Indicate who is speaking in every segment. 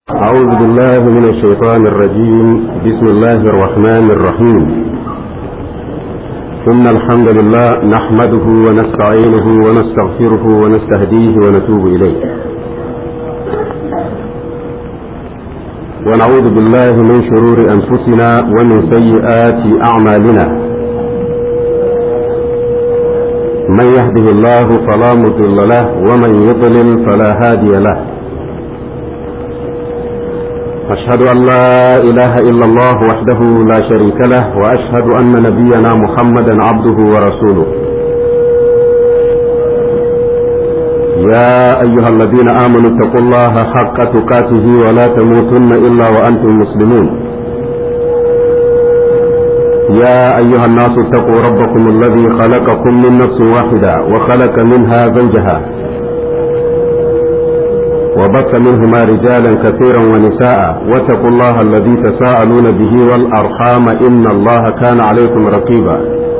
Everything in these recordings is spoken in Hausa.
Speaker 1: أعوذ بالله من الشيطان الرجيم. بسم الله الرحمن الرحيم. إن الحمد لله نحمده ونستعينه ونستغفره ونستهديه ونتوب إليه، ونعوذ بالله من شرور أنفسنا ومن سيئات أعمالنا. من يهده الله فلا مضل له ومن يضلل فلا هادي له. أشهد أن لا إله إلا الله وحده لا شريك له، وأشهد أن نبينا محمدا عبده ورسوله. يا أيها الذين آمنوا اتقوا الله حق تقاته ولا تموتن إلا وأنتم مسلمون. يا أيها الناس اتقوا ربكم الذي خلقكم من نفس واحدة وخلق منها زوجها وبث منهما رجالا كثيرا ونساء، واتقوا الله الذي تساءلون به والأرحام إن الله كان عليكم رقيبا.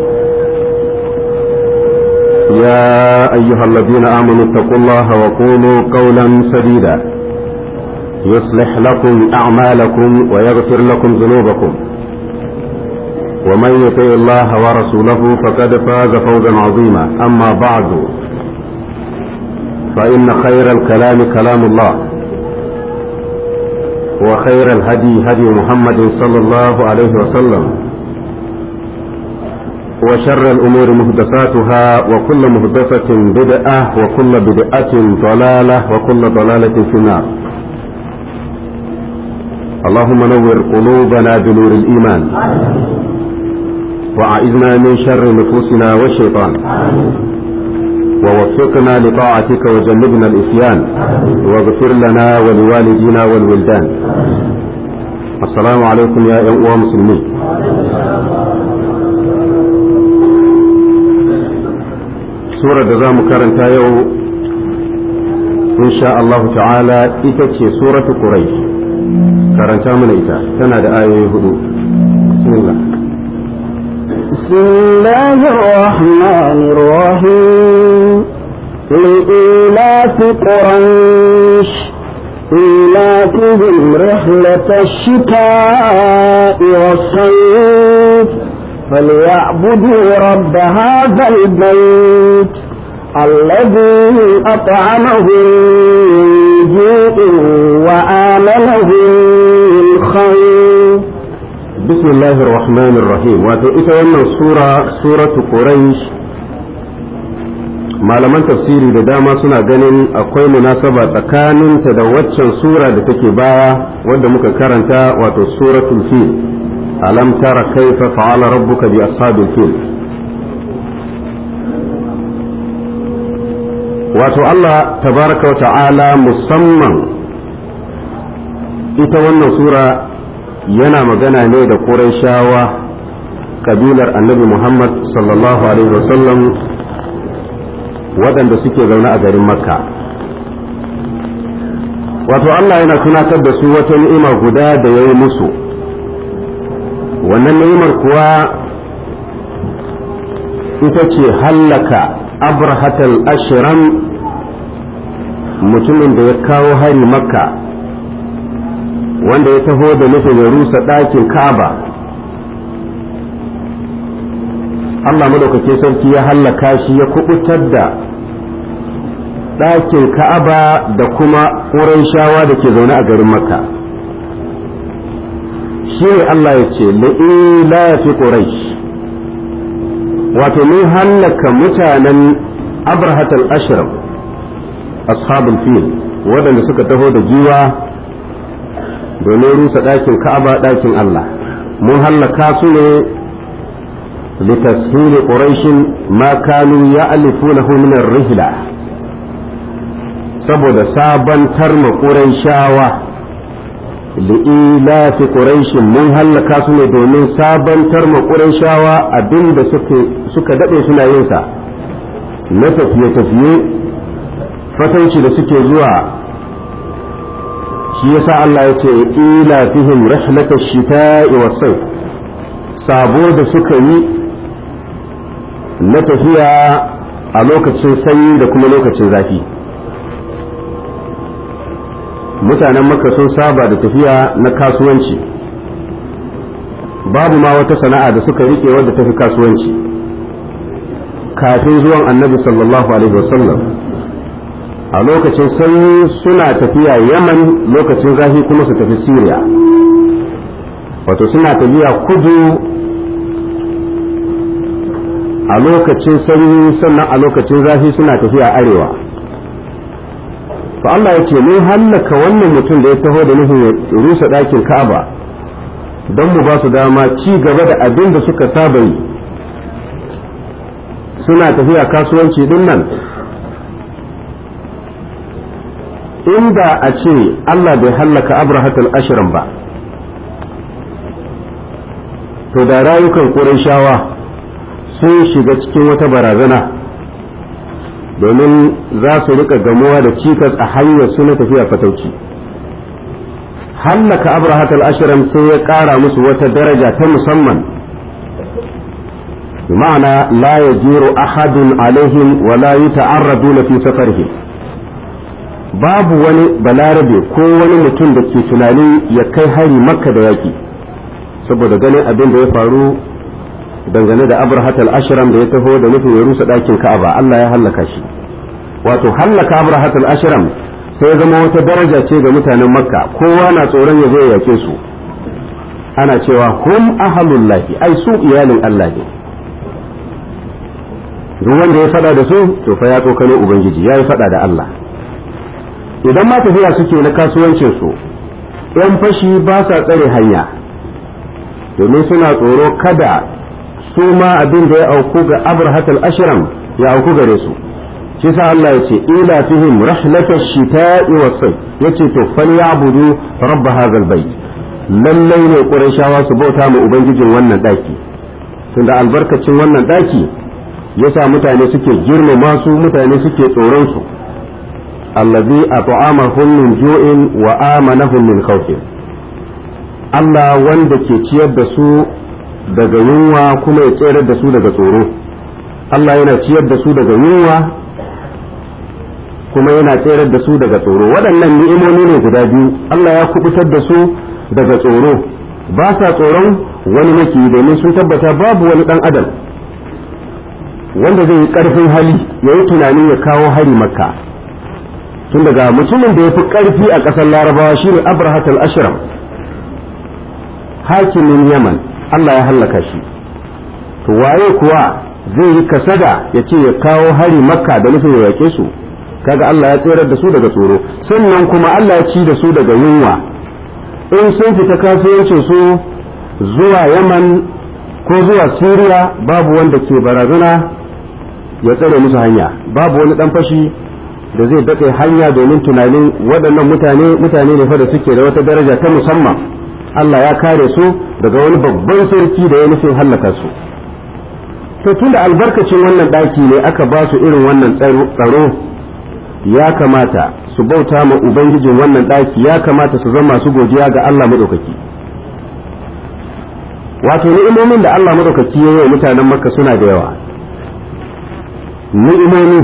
Speaker 1: يا أيها الذين آمنوا اتقوا الله وقولوا قولا سديدا يصلح لكم أعمالكم ويغفر لكم ذنوبكم، ومن يطع الله ورسوله فقد فاز فوزا عظيما. أما بعد، فإن خير الكلام كلام الله، وخير الهدي هدي محمد صلى الله عليه وسلم، وشر الأمور محدثاتها، وكل محدثة بدعة، وكل بدعة ضلالة، وكل ضلالة في النار. اللهم نور قلوبنا بنور الإيمان، وأعذنا من شر نفوسنا والشيطان، ووفقنا لطاعتك وجنبنا الإسيان، واغفر لنا ولوالدينا والولدان. السلام عليكم يا أيها المسلمين. سورة دزام كرنتا يو إن شاء الله تعالى إتتشي سورة قريش. كرنتا من إتا سنة آية هدو. بسم الله.
Speaker 2: بسم الله الرحمن الرحيم. لإيلاف قريش إيلافهم رحلة الشتاء والصيف فليعبدوا رب هذا البيت الذي أطعمهم من جوع وآمنهم من خير.
Speaker 1: بسم الله الرحمن الرحيم. wato ita wannan suratu Quraysh, malaman tafsiri da dama suna ganin akwai munasaba tsakaninta da waccan sura da take baya wadda muka karanta, wato suratul fil. alam tara kaifa fa'ala rabbuka bi ashabil fil. wato Allah tabaraka wa ta'ala musamman ita wannan sura yana magana ne da Qurayshawa, kabilar annabi Muhammad sallallahu alaihi wasallam, waɗanda suke zaune a garin Makka. wato Allah yana tunatar da su wata ni'ima guda da ya yi musu. wannan ni'imar kuwa ita ce hallaka abrahatal ashram, mutumin da ya kawo hari Makka, wanda ya taho da nufin ya rusa ɗakin Ka'aba. Allah madaukake sarki ya hallaka shi, ya kubutar da ɗakin Ka'aba da kuma Qurayshawa da ke zaune a garin Makka. shi ne Allah ya ce li'ilafi Quraysh, wato mun hallaka mutanen abrahatal ashram ashabul fil, waɗanda suka taho da giwa domin rusa ɗakin Ka'aba, ɗakin Allah. mun hallaka su ne litashili quraishin ma kanu ya'lifunahu min ar-rihla, saboda sabantar ma quraishawa. li'ilafi quraishin mun hallaka su ne domin sabantar ma quraishawa abinda suka dade suna yin sa na tafiye fatanci da suke zuwa. shi yasa Allah ya ce ila fihim rihlatash shita'i was-sayf, sabo da suka yi na tafiya a lokacin sanyi da kuma lokacin zafi. mutanen makka sun saba da tafiya na kasuwanci, babu ma wata sana'a da suka rike wadda tafi kasuwanci kafin zuwan annabi sallallahu alaihi wasallam. A lokacin sanyi suna tafiya yaman, lokacin zafi kuma su tafi siriya, wato suna tafiya kudu a lokacin sanyi, sannan a lokacin zafi suna tafiya arewa. to Allah ya ce mun hallaka wannan mutum da ya taho da nufin ya rusa ɗakin Ka'aba don mu ba su dama ci gaba da abin da suka saba yi, suna tafiya kasuwanci din nan. Inda a ce Allah bai hallaka Abrahatul Ashram ba, to da rayukan Qurayshawa sun shiga cikin wata barazana, domin za su rika gamuwa da cikas a hanyar su na tafiya fatauci. Hallaka Abrahatul Ashram sai ya ƙara musu wata daraja ta musamman, ma'ana la yajiru ahadun alaihim wa la yuta'arraduna fi safarihim. Babu wani balarabe ko wani mutum da ke tunanin ya kai hari Makka da yaki, saboda ganin abin da ya faru dangane da Abrahatul Ashram da ya taho da nufin ya rusa ɗakin Ka'aba. Allah ya hallaka shi. Wato hallaka Abrahatul Ashram sai ya zama wata daraja ce ga mutanen Makka, kowa na tsoron ya zo ya yake su. Ana cewa hum ahlullahi, ai su iyalin Allah ne. Duk wanda ya fada da su to fa ya tsokano Ubangiji, ya yi fada da Allah. Idan ma tafiya suke na kasuwancin su, ‘yan fashi ba sa tsare hanya, domin suna tsoro kada su ma abin da ya auku ga Abrahatul Ashram ya auku gare su. Shi sa Allah ya ce ila fihim rahlatash shita'i was-sayf, yace to falyabudu rabb hadzal bayt. Lallai ne Qurayshawa su bauta ma ubangijin wannan daki, tunda albarkacin wannan daki yasa mutane suke girmama su, mutane suke tsoron su. Allazi at'amahum min ju'in wa amanahum min khawfin. Allah wanda ke ciyar da su daga yunwa kuma ya tsere da su daga tsoro. Allah yana ciyar da su daga yunwa kuma yana tsere da su daga tsoro. Waɗannan ni'imomi ne guda biyu. Allah ya kubutar da su daga tsoro, ba sa tsoron wani maki, domin sun tabbata babu wani ɗan adam wanda zai yi ƙarfin hali ya yi tunanin ya kawo hari Makka. Tun daga mutumin da ya fi ƙarfi a ƙasar Larabawa shine Abrahatul Ashram, hakimin Yaman, Allah ya hallaka shi. To waye kuwa zai yi kasada ya ce ya kawo hari Makka da nufin ya yake su? Kaga Allah ya tsirar da su daga tsoro, sannan kuma Allah ya ci da su daga yunwa. In sun fita kasuwancin su zuwa Yaman ko zuwa Siriya, babu wanda ke barazana ya tsare musu hanya, babu wani dan fashi da zai datse hanya domin tunanin waɗannan mutane ne fa da suke da wata daraja ta musamman. Allah ya kare su daga wani babban sarki da ya nufin hallaka su. To tunda albarkacin wannan ɗaki ne aka ba su irin wannan tsaro, ya kamata su bauta ma ubangijin wannan ɗaki, ya kamata su zama masu godiya ga Allah madaukaki. Wato ni'imomin da Allah madaukaki ya yi wa mutanen Makka suna da yawa. Ni'imomi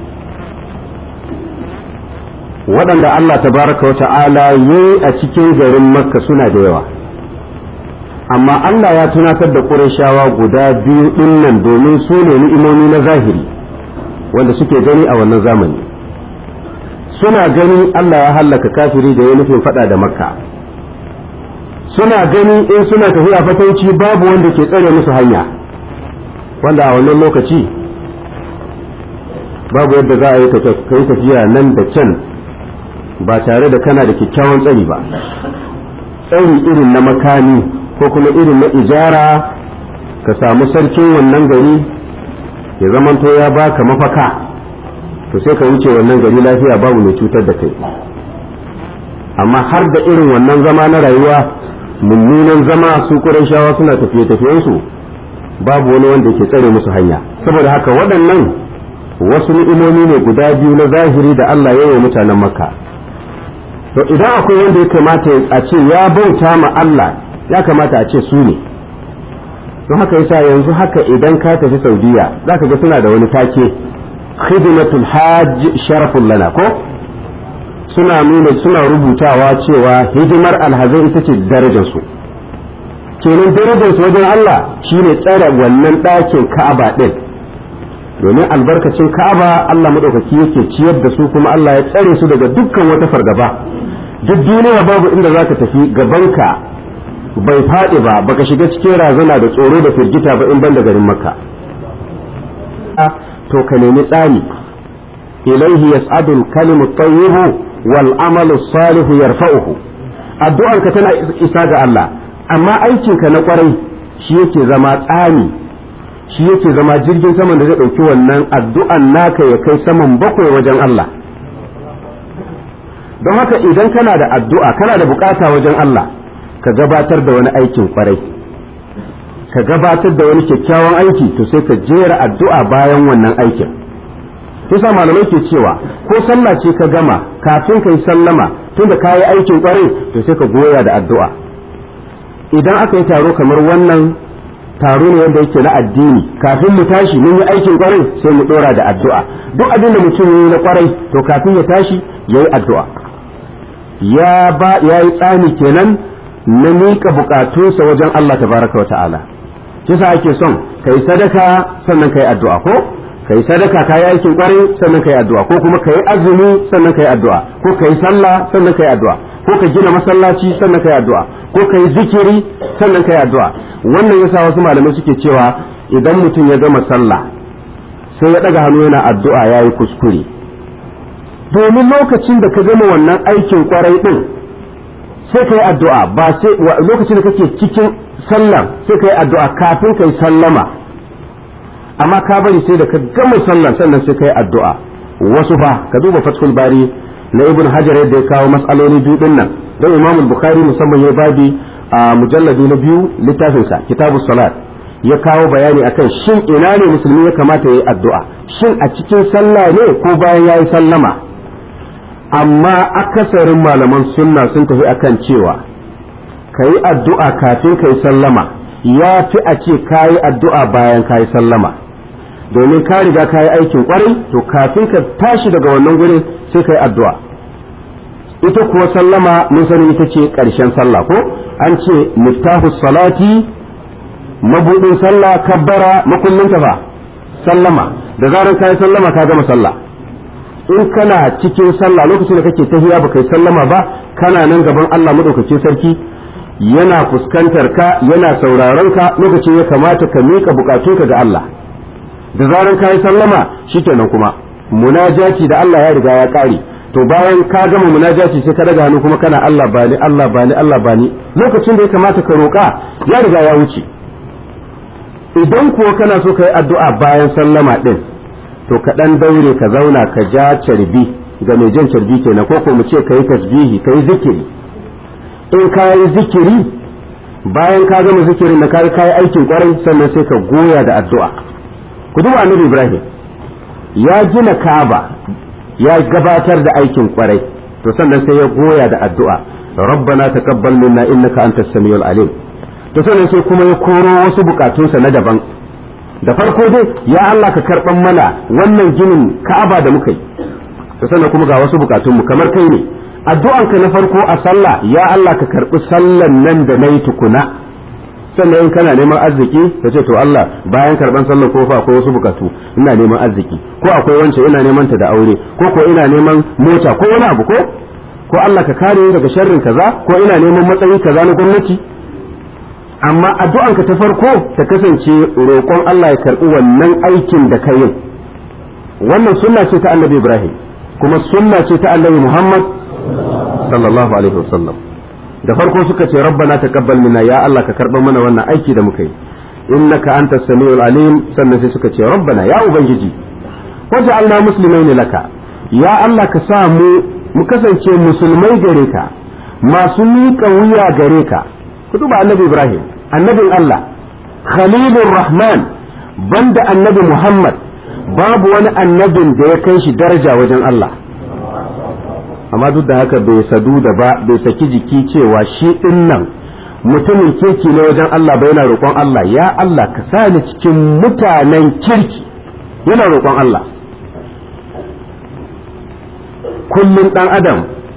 Speaker 1: waɗanda Allah tabaraka wa ta'ala yi a cikin garin Makka suna da yawa, amma Allah ya tunatar da Qurayshawa guda biyu ɗin nan domin su ne ni'imomi na zahiri wanda suke gani a wannan zamani. Suna gani Allah ya hallaka kafiri da ya nufin faɗa da Makka, suna gani in suna tafiya fatauci babu wanda ke tsare musu hanya, wanda a wannan lokaci babu yadda za a yi kai tafiya nan da can ba tare da kana da kyakkyawan tsari ba, tsari irin na makami ko kuma irin na ijara. Ka samu sarkin wannan gari ya zamanto ya baka mafaka, to sai ka wuce wannan gari lafiya babu mai cutar da kai. Amma har da irin wannan zama na rayuwa mummunan zama, su Qurayshawa suna tafiye-tafiyensu babu wani wanda ke tsare musu hanya. Saboda haka waɗannan wasu ni'imomi ne guda biyu na zahiri da Allah ya yi mutanen Makka. To idan akwai wanda ya kamata a ce ya bauta ma Allah, ya kamata a ce su ne. Don haka yasa yanzu haka idan ka tafi Saudiya zaka ga suna da wani take, khidmatul hajj sharafun lana, ko suna rubutawa cewa hidimar alhazai ita ce darajarsu kenan darajarsu wajen Allah shine tsare wannan ɗakin Ka'aba ɗin domin albarkacin Ka'aba Allah madaukaki yake ciyar da su kuma Allah ya tsare su daga dukkan wata fargaba duk duniya babu inda zaka tafi gabanka bai faɗi ba baka shiga cikin razana da tsoro da firgita ba in ban da garin Makka to ka nemi tsari ilaihi yas'adu al-kalimu at-tayyibu wal amalu as-salihu yarfa'uhu addu'arka tana isa ga Allah amma aikinka na kwarai shi yake zama tsani shi yake zama jirgin saman da zai dauki wannan addu'an naka ya kai saman bakwai wajen Allah don haka idan kana da addu'a kana da bukata wajen Allah ka gabatar da wani aikin kwarai ka gabatar da wani kyakkyawan aiki to sai ka jera addu'a bayan wannan aikin kusa malamai ke cewa ko sallah ce ka gama kafin ka yi sallama tunda ka yi aikin kwarai to sai ka goya da addu'a idan aka yi taro kamar wannan taro ne wanda yake na addini kafin mu tashi mun yi aikin kwarai sai mu dora da addu'a duk abin da mutum yi na kwarai to kafin ya tashi ya yi addu'a ya yi tsani kenan na miƙa bukatunsa wajen Allah tabaraka wa ta'ala kisa ake son ka yi sadaka sannan ka yi addu'a ko ka yi sadaka ka yi aikin kwarai sannan ka yi addu'a ko kuma ka yi azumi sannan ka yi addu'a ko ka yi sallah sannan ka yi addu'a ko ka gina masallaci sannan ka yi addu'a ko ka yi zikiri sannan ka yi addu'a wannan yasa wasu malamai suke cewa idan mutum ya gama sallah sai ya daga hannu yana addu'a yayi kuskure domin lokacin da ka gama wannan aikin kwarai din sai ka yi addu'a ba sai lokacin da kake cikin sallah sai ka yi addu'a kafin ka yi sallama amma ka bari sai da ka gama sallah sannan sai ka yi addu'a wasu fa ka duba fathul bari na ibn hajar yadda ya kawo mas'aloli biyu din nan don imam bukhari musamman ya babi a mujalladi na 2 littafinsa kitabus salat ya kawo bayani akan shin ina ne musulmi ya kamata ya yi addu'a shin a cikin sallah ne ko bayan ya yi sallama amma akasarin malaman sunna sun tafi akan cewa ka yi addu'a kafin ka yi sallama ya fi a ce ka yi addu'a bayan ka yi sallama domin ka riga ka yi aikin kwarai to kafin ka tashi daga wannan gurin sai ka yi addu'a ita kuwa sallama mun sani ita ce ƙarshen sallah ko an ce miftahus salati mabudin sallah kabbara makullinta ba sallama da zaran ka yi sallama ka gama sallah in kana cikin sallah lokacin da kake tahiya baka yi sallama ba kana nan gaban Allah madaukakin sarki yana fuskantar ka yana sauraron ka lokacin ya kamata ka mika bukatunka ga Allah da zaran ka yi sallama shikenan kuma munajati da Allah ya riga ya kare to bayan ka gama munajati sai ka daga hannu kuma kana Allah bani Allah bani Allah bani lokacin da ya kamata ka roka ya riga ya wuce idan kuwa kana so ka yi addu'a bayan sallama din to ka dan daure ka zauna ka ja carbi ga mai jan carbi kenan ko ko mu ce kai tasbihi kai zikiri in ka yi zikiri bayan ka gama zikirin na kai aikin kwarai sannan sai ka goya da addu'a ku duba annabi Ibrahim ya gina Kaaba ya gabatar da aikin kwarai to sannan sai ya goya da addu'a rabbana taqabbal minna innaka antas samiul alim to sannan sai kuma ya koro wasu bukatunsa na daban da farko dai ya Allah ka karban mana wannan ginin Ka'aba da muka yi to sannan kuma ga wasu bukatunmu kamar kai ne addu'anka na farko a sallah ya Allah ka karbi sallan nan da nayi tukuna sannan in kana neman arziki ka ce to Allah bayan karban sallar ko fa akwai wasu bukatu ina neman arziki ko akwai wancan ina neman ta da aure ko ina neman mota ko wani abu ko Allah ka kare ni daga sharrin kaza ko ina neman matsayi kaza na gwamnati amma addu'anka ta farko ta kasance roƙon Allah ya karbi wannan aikin da ka yi wannan sunna ce ta Annabi Ibrahim kuma sunna ce ta Annabi Muhammad sallallahu alaihi wasallam da farko suka ce rabbana taqabbal minna ya Allah ka karba mana wannan aiki da muka yi innaka antas samiul alim sannan sai suka ce rabbana ya ubangiji waj'alna muslimaina laka ya Allah ka sa mu kasance musulmai gare ka masu miƙa wuya gare ka ku duba annabi Ibrahim annabin Allah khalilur rahman banda annabi Muhammad babu wani annabin da ya kai shi daraja wajen Allah amma duk da haka bai sadu da ba bai saki jiki cewa shi din nan mutumin kirki ne wajen Allah ba yana roƙon Allah ya Allah ka sa ni cikin mutanen kirki yana roƙon Allah kullum dan adam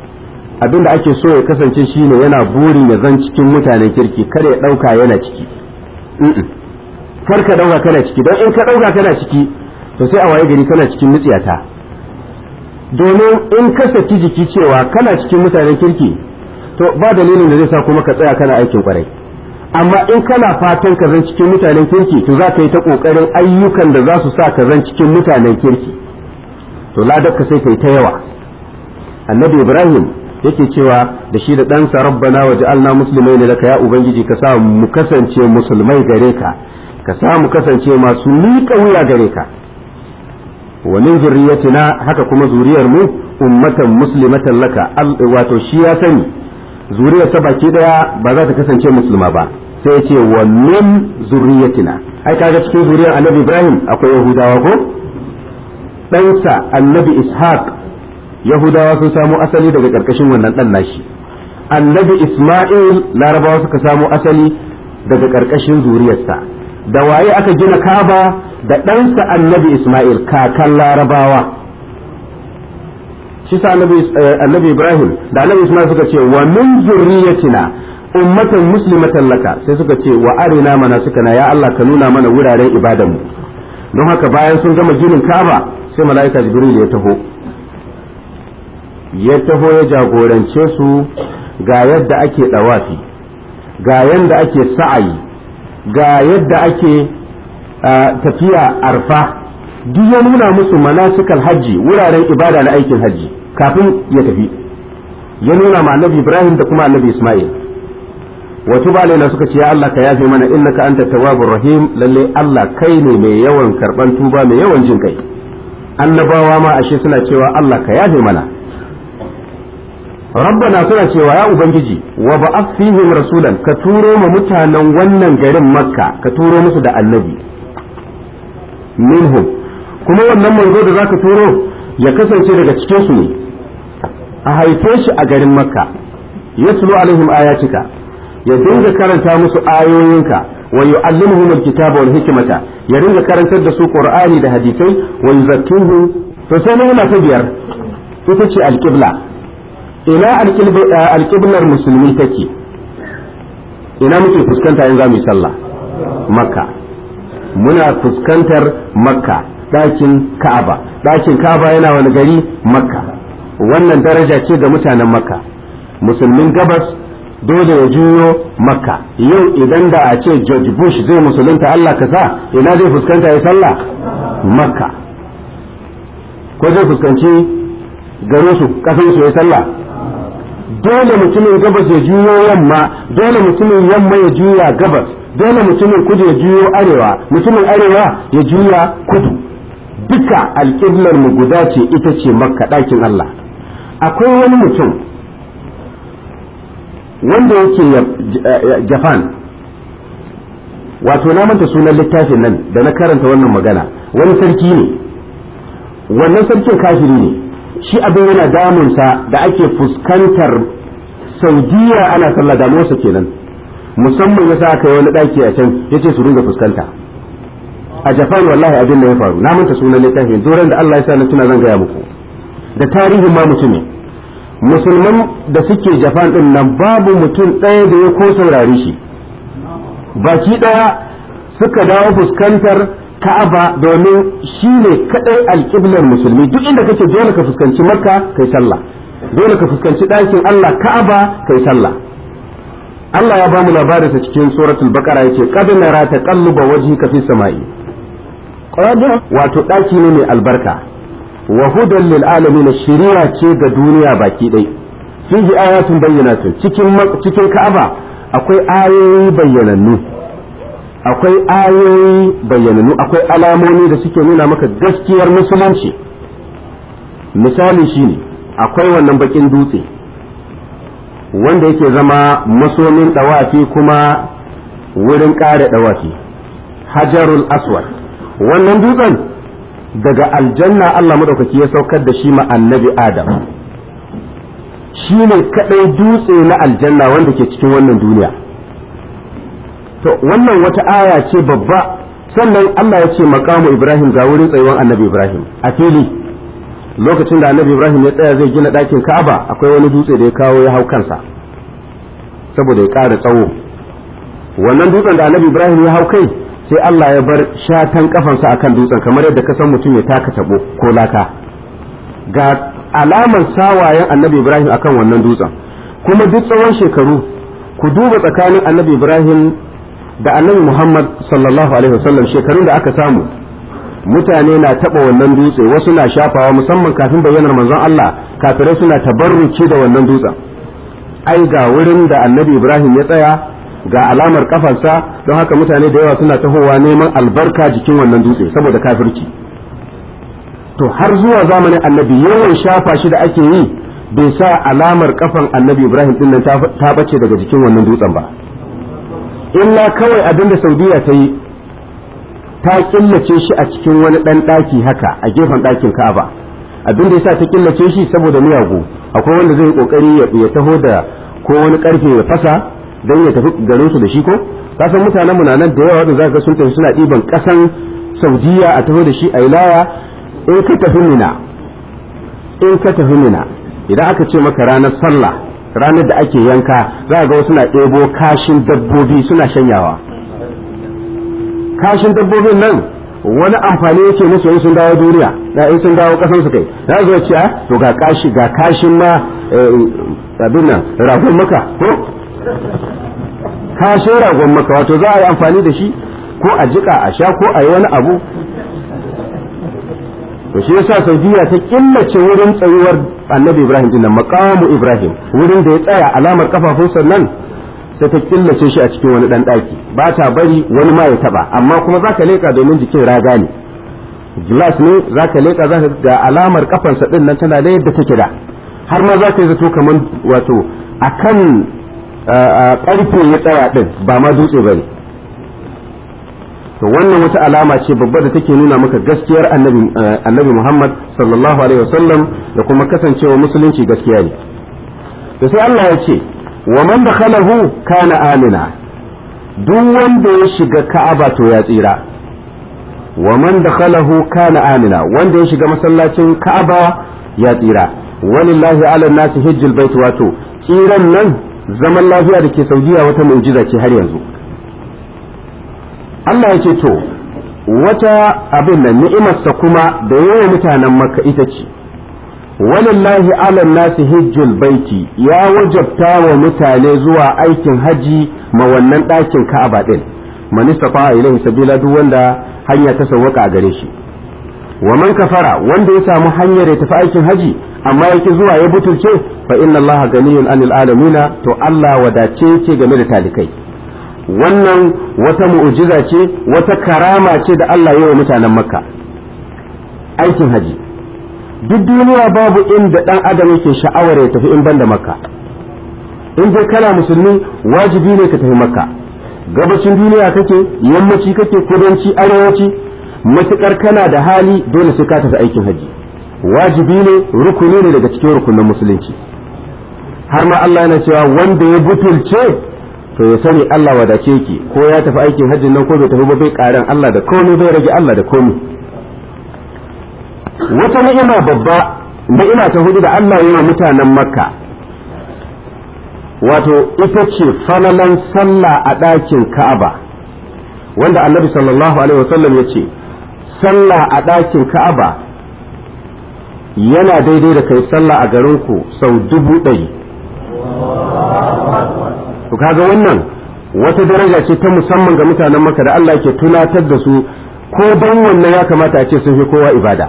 Speaker 1: abinda ake so ya kasance shine yana burin ya zan cikin mutanen kirki kar ya dauka yana ciki kar ka dauka kana ciki don in ka dauka kana ciki to sai a waye gari kana cikin nutsiyata domin in ka saki jiki cewa kana cikin mutanen kirki to ba dalilin da zai sa kuma ka tsaya kana aikin kwarai amma in kana fatan ka zan cikin mutanen kirki to za ka yi ta kokarin ayyukan da za su sa ka zan cikin mutanen kirki to ladar ka sai kai ta yawa annabi ibrahim yake cewa da shi da ɗansa rabbana waj'alna muslimaina laka ya ubangiji ka sa mu kasance musulmai gare ka ka sa mu kasance masu miƙa wuya gare ka wa min zurriyatina haka kuma zuriyar mu ummatan muslimatan laka wato shi ya sani zuriyar ta baki daya ba za ta kasance musulma ba sai ya ce wa min zurriyatina ai kaga cikin zuriyar annabi ibrahim akwai yahudawa ko ɗansa annabi ishaq yahudawa sun samo asali daga ƙarƙashin wannan ɗan nashi annabi isma'il larabawa suka samo asali daga ƙarƙashin zuriyarsa da waye aka gina kaba da ɗansa annabi isma'il kakan larabawa shi sa annabi ibrahim da annabi isma'il suka ce wa min zurriyatina ummatan muslimatan laka sai suka ce wa arina manasikana ya Allah ka nuna mana wuraren ibadanmu don haka bayan sun gama ginin kaba sai mala'ika jibril ya taho ya jagorance su ga yadda ake dawafi ga yadda ake sa'ayi ga yadda ake tafiya arfa duk ya nuna musu manasikal hajji wuraren ibada na aikin hajji kafin ya tafi ya nuna ma annabi ibrahim da kuma annabi isma'il wato balaina suka ce ya Allah ka yafe mana innaka anta tawwabur rahim lalle Allah kai ne mai yawan karban tuba mai yawan jin kai annabawa ma ashe suna cewa Allah ka yafe mana rabbana suna cewa ya ubangiji wa ba'ath fihim rasulan ka turo ma mutanen wannan garin makka ka turo musu da annabi minhum kuma wannan manzo da zaka turo ya kasance daga cikin su ne a haife shi a garin makka yatlu alaihim ayatika ya dinga karanta musu ayoyinka wa yu'allimuhum alkitaba wal hikmata ya dinga karantar da su qur'ani da hadisai wa yuzakkihu to sai ne ta biyar ita ce alqibla ina alqiblar musulmi take ina muke fuskanta in za mu yi sallah makka muna fuskantar makka dakin ka'aba yana wani gari makka wannan daraja ce ga mutanen makka musulmin gabas dole ya juyo makka yau idan da a ce George Bush zai musulunta Allah ka sa ina zai fuskanta ya sallah makka ko zai fuskanci garin su kasan su ya sallah dole mutumin gabas ya juyo yamma dole mutumin yamma ya juya gabas dole mutumin kudu ya juyo arewa mutumin arewa ya juya kudu duka alƙiblar mu guda ce ita ce makka ɗakin Allah akwai wani mutum wanda yake Japan wato na manta sunan littafin nan da na karanta wannan magana wani sarki ne wannan sarkin kafiri ne shi abin yana damunsa da ake fuskantar Saudiya ana sallah damuwarsa kenan musamman yasa aka yi wani daki a can yace su ringa fuskanta a Japan wallahi abin da ya faru na manta sunan littafin doran da Allah ya sa na tuna zan gaya muku da tarihin ma mutumin musulman da suke Japan din nan babu mutum ɗaya da ya ko saurare shi baki ɗaya suka dawo fuskantar Ka'aba domin shi ne kaɗai alƙiblar musulmi duk inda kake dole ka fuskanci Makka kai sallah dole ka fuskanci ɗakin Allah Ka'aba kai sallah Allah ya bamu labarinsa cikin suratul Baqara yace qad nara taqalluba wajhika fis sama'i wato ɗaki ne mai albarka wa hudan lil alamin shari'a ce ga duniya baki dai fihi ayatun bayyinatun cikin Ka'aba akwai ayoyi bayyanannu akwai alamomi da suke nuna maka gaskiyar musulunci misali shine akwai wannan bakin dutse wanda yake zama masomin dawafi kuma wurin ƙara dawafi hajarul aswad wannan dutsen daga aljanna Allah madaukaki ya saukar da shi ma annabi Adam shi ne kadai dutse na aljanna wanda ke cikin wannan duniya to wannan wata aya ce babba sannan Allah ya ce maqamu Ibrahim ga wurin tsayuwar annabi Ibrahim a fili lokacin da annabi Ibrahim ya tsaya zai gina ɗakin Ka'aba akwai wani dutse da ya kawo ya hau kansa saboda ya ƙara tsawo. Wannan dutsen da annabi Ibrahim ya hau kai sai Allah ya bar shatan kafansa akan dutsen kamar yadda ka san mutum ya taka tabo ko laka. Ga alaman sawayen annabi Ibrahim akan wannan dutsen, kuma duk tsawon shekaru ku duba tsakanin annabi Ibrahim da annabi Muhammad sallallahu alaihi wasallam shekarun da aka samu. Mutane na taba wannan dutse, wasu na shafawa, musamman kafin bayyanar manzon Allah kafirai suna tabarruki da wannan dutsen. Ai ga wurin da annabi Ibrahim ya tsaya, ga alamar kafarsa, don haka mutane da yawa suna tahowa neman albarka jikin wannan dutse saboda kafirci. To har zuwa zamanin annabi yawan shafa shi da ake yi bai sa alamar kafan annabi Ibrahim din nan ta bace daga jikin wannan dutsen ba. Illa kawai abin da Saudiya ta yi, ta killace shi a cikin wani ɗan ɗaki haka a gefen ɗakin Ka'aba. Abin da yasa ta killace shi saboda miyagu, akwai wanda zai kokari ya taho da ko wani karfe ya fasa don ya tafi garin su da shi ko. Ka san mutanen mu nan da yawa wanda zaka ga sun tafi suna ɗiban ƙasan Saudiya a taho da shi a ilaya. In ka tafi Mina idan aka ce maka ranar sallah, ranar da ake yanka, za ga wasu na ɗebo kashin dabbobi suna shanyawa. Kashin dabbobin nan wani amfani yake musu in sun dawo duniya, da in sun dawo kasan su kai, za su ce to ga kashin ma abin nan ragon maka ko kashin ragon maka, wato za a yi amfani da shi ko a jika a sha ko a yi wani abu. To shi yasa Saudiya ta killace wurin tsayuwar annabi Ibrahim din nan, maqamu Ibrahim, wurin da ya tsaya alamar kafafunsa nan, sai ta killace shi a cikin wani dan daki, ba ta bari wani ma ya taba, amma kuma zaka leka domin jikin raga ne, glass ne, zaka leka zaka ga alamar kafansa din nan tana da yadda take da, har ma zaka yi zato kaman wato akan karfe ya tsaya din ba ma dutse bane. To wannan wata alama ce babba da take nuna maka gaskiyar annabi Muhammad sallallahu alaihi wasallam da kuma kasancewa musulunci gaskiya ne. To sai Allah ya ce wa man dakhalahu kana amina, duk wanda ya shiga Ka'aba to ya tsira. Wa man dakhalahu kana amina, wanda ya shiga masallacin Ka'aba ya tsira. Walillahi ala nasi hajjul bait, wato tsiran nan zaman lafiya da ke Saudiya wata mu'jiza ce har yanzu. Allah ya ce to wata abin nan ni'imarsa kuma da yawan mutanen Makka ita ce walillahi ala nasi hajjul baiti, ya wajabta wa mutane zuwa aikin haji ma wannan ɗakin Ka'aba din, man istata ilaihi sabila, duk wanda hanya ta sawwaka a gare shi. Wa man kafara, wanda ya samu hanyar ya tafi aikin haji amma yake zuwa ya butulce, fa inna Allaha ganiyun anil alamina, to Allah wadace ce game da talikai. Wannan wata mu'jiza ce, wata karama ce da Allah ya wa mutanen Makka. Aikin haji duk duniya babu inda dan adam yake sha'awar ya tafi in banda Makka. In dai kana musulmi wajibi ne ka tafi Makka. Gabacin duniya kake, yammaci kake, kudanci, arewaci, matukar kana da hali dole sai ka tafi aikin haji. Wajibi ne, rukuni ne daga cikin rukunin musulunci. Har ma Allah yana cewa wanda ya butulce to ya sani Allah wadace ki, ko ya tafi aikin hajji nan ko bai tafi ba bai karan Allah da komai, bai rage Allah da komai. Wata ni'ima babba, ni'ima ta hudu da Allah ya yi mutanen Makka, wato ita ce falalan sallah a ɗakin Ka'aba, wanda Annabi sallallahu alaihi wasallam ya ce sallah a ɗakin Ka'aba yana daidai da kai sallah a garinku sau 1,000. To kaga wannan wata daraja ce ta musamman ga mutanen Makka da Allah ke tunatar da su, ko dan wannan ya kamata a ce sun fi kowa ibada.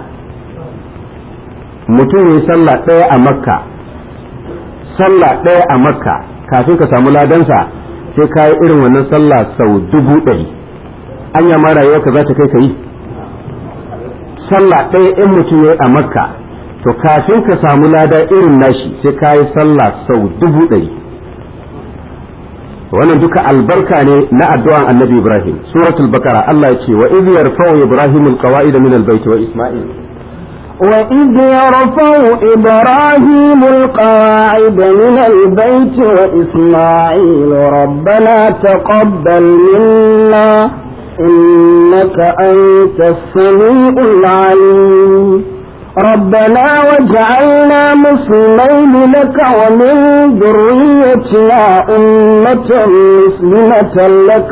Speaker 1: Mutum ya sallah ɗaya a Makka, sallah ɗaya a Makka, kafin ka samu ladansa sai ka yi irin wannan sallah sau 1,000. Anya ma rayuwarka za ta kai ka yi sallah ɗaya in mutum ya yi a Makka, to kafin ka samu lada irin nashi sai ka yi sallah sau 1,000. wannan duka albarka ne na addu'an annabi Ibrahim. Suratul Baqara Allah ya ce wa idh yarfa'u Ibrahim alqawa'ida min albayt wa Isma'il,
Speaker 2: wa idh yarfa'u Ibrahim alqawa'ida min albayt wa Isma'il rabbana taqabbal minna innaka antas sami'ul 'alim ربنا واجعلنا مسلمين لك ومن ذريتنا أمة مسلمة لك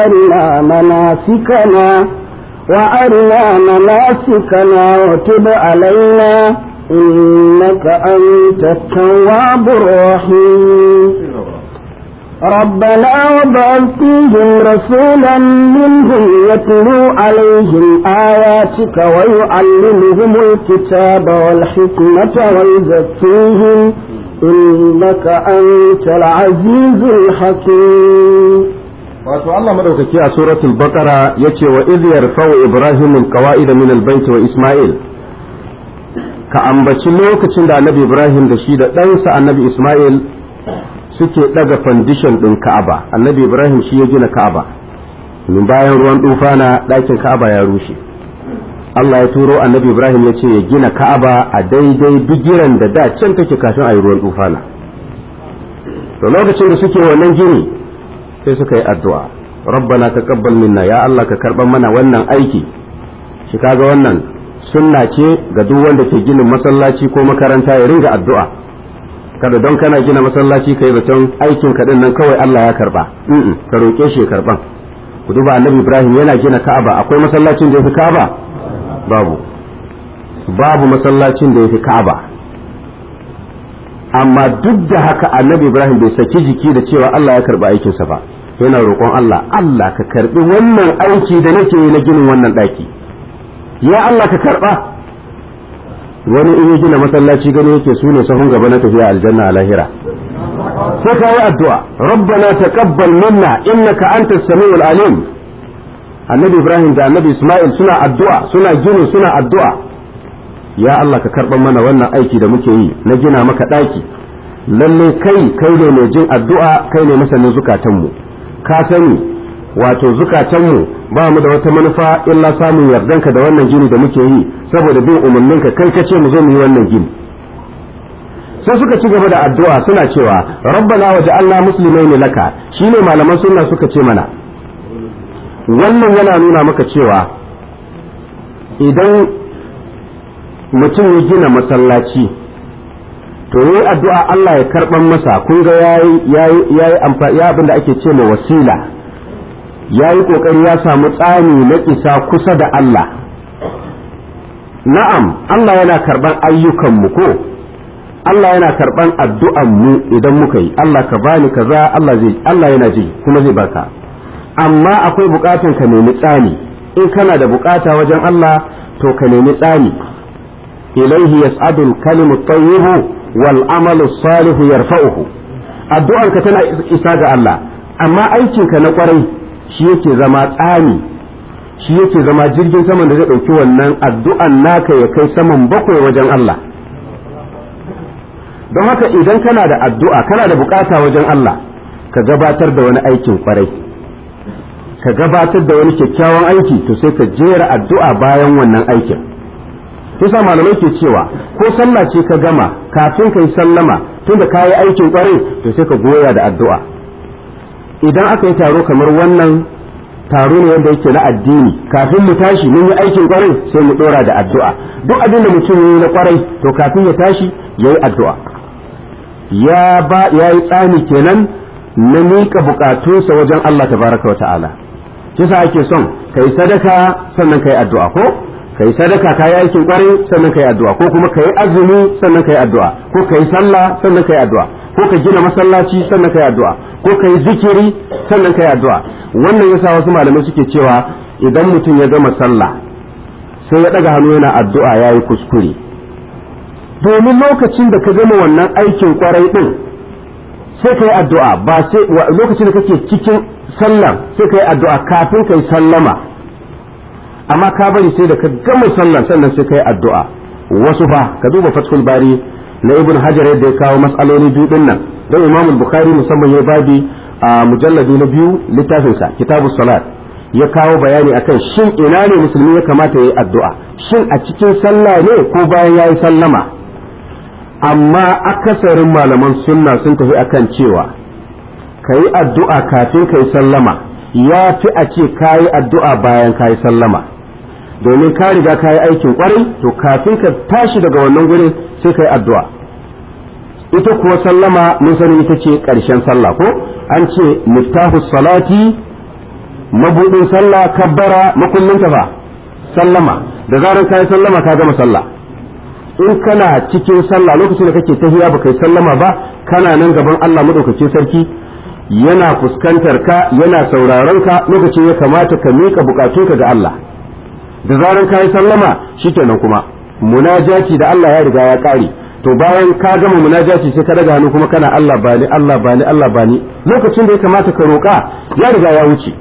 Speaker 2: وأرنا مناسكنا وتب علينا إنك أنت التواب الرحيم ربنا وابعث فيهم رسولا منهم يتلو عليهم آياتك ويعلمهم الكتاب والحكمة ويزكيهم إنك أنت العزيز الحكيم.
Speaker 1: wato Allah madaukaki a suratul baqara yace wa idh yarfa'u ibrahim alqawa'ida min albayt wa isma'il, ka ambaci lokacin da annabi ibrahim da shi da ɗansa annabi isma'il suke daga foundation din ka'aba. Annabi ibrahim shi ya gina ka'aba, min bayan ruwan tufana ɗakin ka'aba ya rushe. Allah ya turo annabi ibrahim ya ce ya gina ka'aba a daidai bigiran da da can take kafin a yi ruwan tufana. to lokacin da suke wannan gini sai suka yi addu'a, rabbana taqabbal minna, ya Allah ka karban mana wannan aiki. shi kaga wannan sunna ce ga duk wanda ke ginin masallaci ko makaranta ya ringa addu'a. kada don kana gina masallaci kai zaton aikin ka nan kawai Allah ya karba, ka roke shi karban. ku duba annabi Ibrahim yana gina Ka'aba, akwai masallacin da yafi Ka'aba? babu masallacin da yafi Ka'aba. amma duk da haka annabi Ibrahim bai saki jiki da cewa Allah ya karba aikinsa ba, yana roƙon Allah ka karbi wannan aiki da nake yi na ginin wannan daki, ya Allah ka karba. wani in gina masallaci gani yake su ne sahun gaba na tafiya aljanna a lahira. sai ka yi addu'a, rabbana taqabbal minna innaka antas samiul alim. annabi Ibrahim da annabi Isma'il suna addu'a, suna gini suna addu'a, ya Allah ka karban mana wannan aiki da muke yi na gina maka daki. lalle kai ne mai jin addu'a, kai ne masanin zukatanmu. ka sani wato zukatanmu ba mu da wata manufa illa samun yardanka da wannan gini da muke yi, saboda bin umarninka kai kace mu zo mu yi wannan gini. sai suka ci gaba da addu'a suna cewa rabbana waj'alna muslimaini laka. shine malaman sunna suka ce mana wannan yana nuna maka cewa idan mutum ya gina masallaci to yayi addu'a Allah ya karban masa, kun ga yayi amfani abin da ake ce ma wasila, yayi kokari ya samu tsani na isa kusa da Allah. na'am Allah yana karban ayyukan mu ko Allah yana karban addu'an mu idan muka yi, Allah ka bani kaza, Allah yana ji kuma zai baka. amma akwai bukatun ka nemi tsani. in kana da bukata wajen Allah to ka nemi tsani. ilaihi yas'adu al-kalimu at-tayyibu wal amalu as-salihu yarfa'uhu. addu'an ka tana isa ga Allah, amma aikin ka na kwarai shi yake zama tsani, shi yake zama jirgin saman da zai dauki wannan addu'an naka ya kai saman bakwai wajen Allah. don haka idan kana da addu'a kana da bukata wajen Allah, ka gabatar da wani aikin kwarai, ka gabatar da wani kyakkyawan aiki, to sai ka jera addu'a bayan wannan aikin. kusa malamai ke cewa ko sallah ce ka gama kafin ka yi sallama, tunda ka yi aikin kwarai to sai ka goya da addu'a. idan aka yi taro kamar wannan, taro ne wanda yake na addini, kafin mu tashi mun yi aikin kwarai sai mu dora da addu'a. duk abin da mutum yi na kwarai to kafin ya tashi ya yi addu'a. ya yi tsani kenan na miƙa bukatunsa wajen Allah tabaraka wa ta'ala. kisa ake son ka yi sadaka sannan ka yi addu'a, ko ka yi sadaka ka yi aikin kwarai sannan ka yi addu'a, ko kuma ka yi azumi sannan ka yi addu'a, ko ka yi sallah sannan ka yi addu'a, ko ka gina masallaci sannan ka yi addu'a, ko ka yi zikiri sannan ka yi addu'a. wannan yasa wasu malamai suke cewa idan mutum ya gama sallah sai ya daga hannu yana addu'a yayi kuskure, domin lokacin da ka gama wannan aikin kwarai din sai ka yi addu'a, ba sai lokacin da kake cikin sallah sai ka yi addu'a kafin ka yi sallama. amma ka bari sai da ka gama sallah sannan sai ka yi addu'a. wasu fa ka duba Fathul Bari na Ibn Hajar yadda ya kawo mas'aloli biyu din nan, don Imam Bukhari musamman ya babi a mujalladi na 2 littafinsa Kitabus Salat, ya kawo bayani akan shin ina ne musulmi ya kamata ya yi addu'a, shin a cikin sallah ne ko bayan ya yi sallama. amma akasarin malaman sunna sun tafi akan cewa ka yi addu'a kafin ka yi sallama ya fi a ce ka yi addu'a bayan ka yi sallama. domin ka riga ka yi aikin kwarai to kafin ka tashi daga wannan gurin sai ka yi addu'a. Ita kuwa sallama mun sani ita ce ƙarshen sallah ko an ce miftahu salati, mabudin sallah kabbara, makullinta ba sallama. Da zaran ka yi sallama ka gama sallah. In kana cikin sallah lokacin da kake tahiya baka yi sallama ba, kana nan gaban Allah madaukakin sarki yana fuskantar ka, yana sauraron ka, lokacin ya kamata ka mika bukatunka ga Allah. Da zaran ka yi sallama shikenan kuma munajati da Allah ya riga ya kare. To bayan ka gama munajati sai ka daga hannu kuma kana Allah bani Allah bani Allah bani, lokacin da ya kamata ka roka ya riga ya wuce.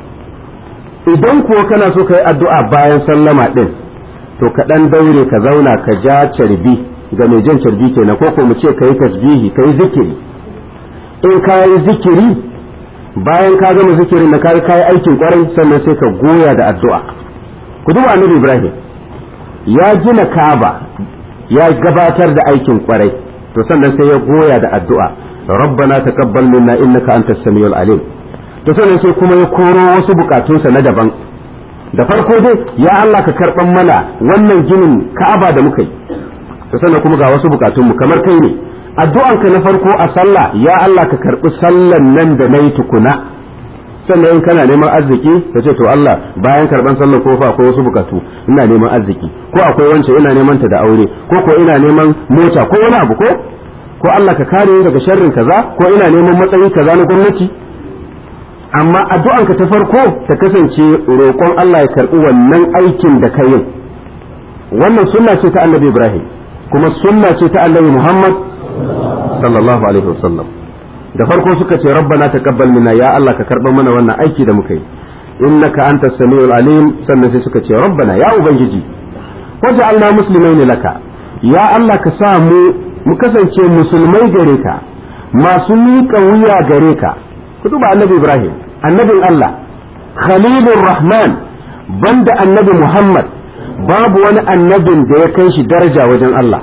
Speaker 1: Idan kuwa kana so ka yi addu'a bayan sallama din, to ka dan daure ka zauna ka ja carbi, ga mai jan carbi kenan, ko ko mu ce ka yi tasbihi, ka yi zikiri. In ka yi zikiri bayan ka gama zikirin na ka yi aikin kwarai, sannan sai ka goya da addu'a. Ku duba Annabi Ibrahim ya gina Kaaba, ya gabatar da aikin kwarai, to sannan sai ya goya da addu'a, rabbana taqabbal minna innaka antas samiul alim. To sannan sai kuma ya koro wasu bukatunsa na daban. Da farko dai ya Allah ka karban mana wannan ginin Ka'aba da muka yi. To sannan kuma ga wasu bukatunmu kamar kai ne, addu'anka na farko a sallah, ya Allah ka karbi sallan nan da nayi tukuna. Sannan in kana neman arziki ka ce to Allah bayan karban sallar ko fa akwai wasu bukatu, ina neman arziki, ko akwai wancan ina neman ta da aure, ko ina neman mota ko wani abu, ko Allah ka kare ni daga sharrin kaza, ko ina neman matsayi kaza na gwamnati. Amma addu'anka ta farko ta kasance roƙon Allah ya karɓi wannan aikin da ka yi. Wannan sunna ce ta Annabi Ibrahim, kuma sunna ce ta Annabi Muhammad sallallahu alaihi wasallam. Da farko suka ce rabbana taqabbal minna, ya Allah ka karɓa mana wannan aiki da muka yi, innaka antas samiul alim. Sannan sai suka ce rabbana ya ubangiji waj'alna muslimaina laka, ya Allah ka sa mu kasance musulmai gare ka, masu miƙa wuya gare ka. Ku duba Annabi Ibrahim, annabin Allah, Khalilur Rahman, banda Annabi Muhammad babu wani annabin da ya kai shi daraja wajen Allah.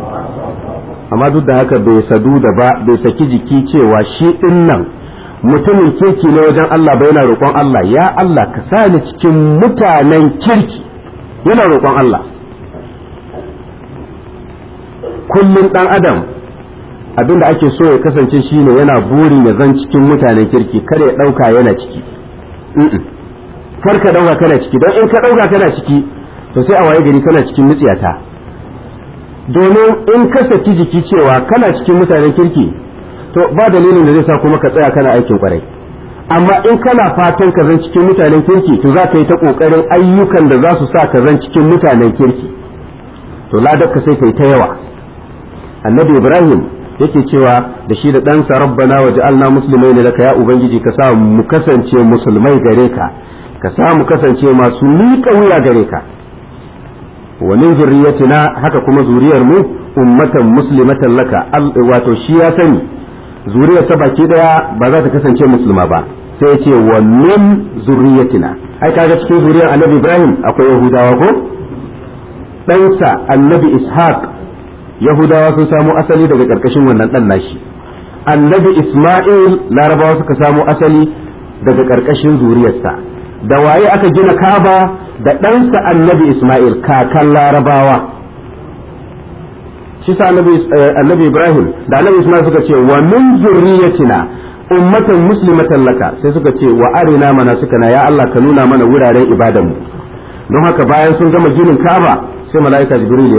Speaker 1: Amma duk da haka bai sadu da ba, bai saki jiki cewa shi din nan mutumin kirki ne wajen Allah ba, yana roƙon Allah, ya Allah ka sa ni cikin mutanen kirki, yana roƙon Allah. Kullum ɗan adam abinda ake so ya kasance shine yana burin ya zan cikin mutanen kirki, kar ya ɗauka yana ciki. Kar ka ɗauka kana ciki, don in ka ɗauka kana ciki to sai a waye gari kana cikin nutsiyata. Domin in ka saki jiki cewa kana cikin mutanen kirki, to ba dalilin da zai sa kuma ka tsaya kana aikin kwarai. Amma in kana fatan ka zan cikin mutanen kirki, to za ka yi ta kokarin ayyukan da za su sa ka zan cikin mutanen kirki, to ladar ka sai kai ta yawa. Annabi Ibrahim yake cewa da shi da ɗansa rabbana waj'alna muslimaina laka, ya ubangiji ka sa mu kasance musulmai gare ka, ka sa mu kasance masu miƙa wuya gare ka. wa min zurriyatina, haka kuma zuriyar mu ummatan muslimatan laka, wato shi ya sani zuriyar ta baki daya ba za ta kasance musulma ba, sai ya ce wa min zurriyatina. ai kaga cikin zuriyar Annabi Ibrahim akwai Yahudawa ko, ɗansa Annabi Ishaq Yahudawa sun samo asali daga ƙarƙashin wannan ɗan nashi. Annabi Isma'il Larabawa suka samo asali daga ƙarƙashin zuriyarsa. Da waye aka gina Kaaba? Da ɗansa Annabi Isma'il, kakan Larabawa. Shi sa Annabi Ibrahim da Annabi Isma'il suka ce wa min zurriyatina ummatan muslimatan laka, sai suka ce wa arina manasikana, ya Allah ka nuna mana wuraren ibadanmu. Don haka bayan sun gama ginin Kaaba sai mala'ika Jibril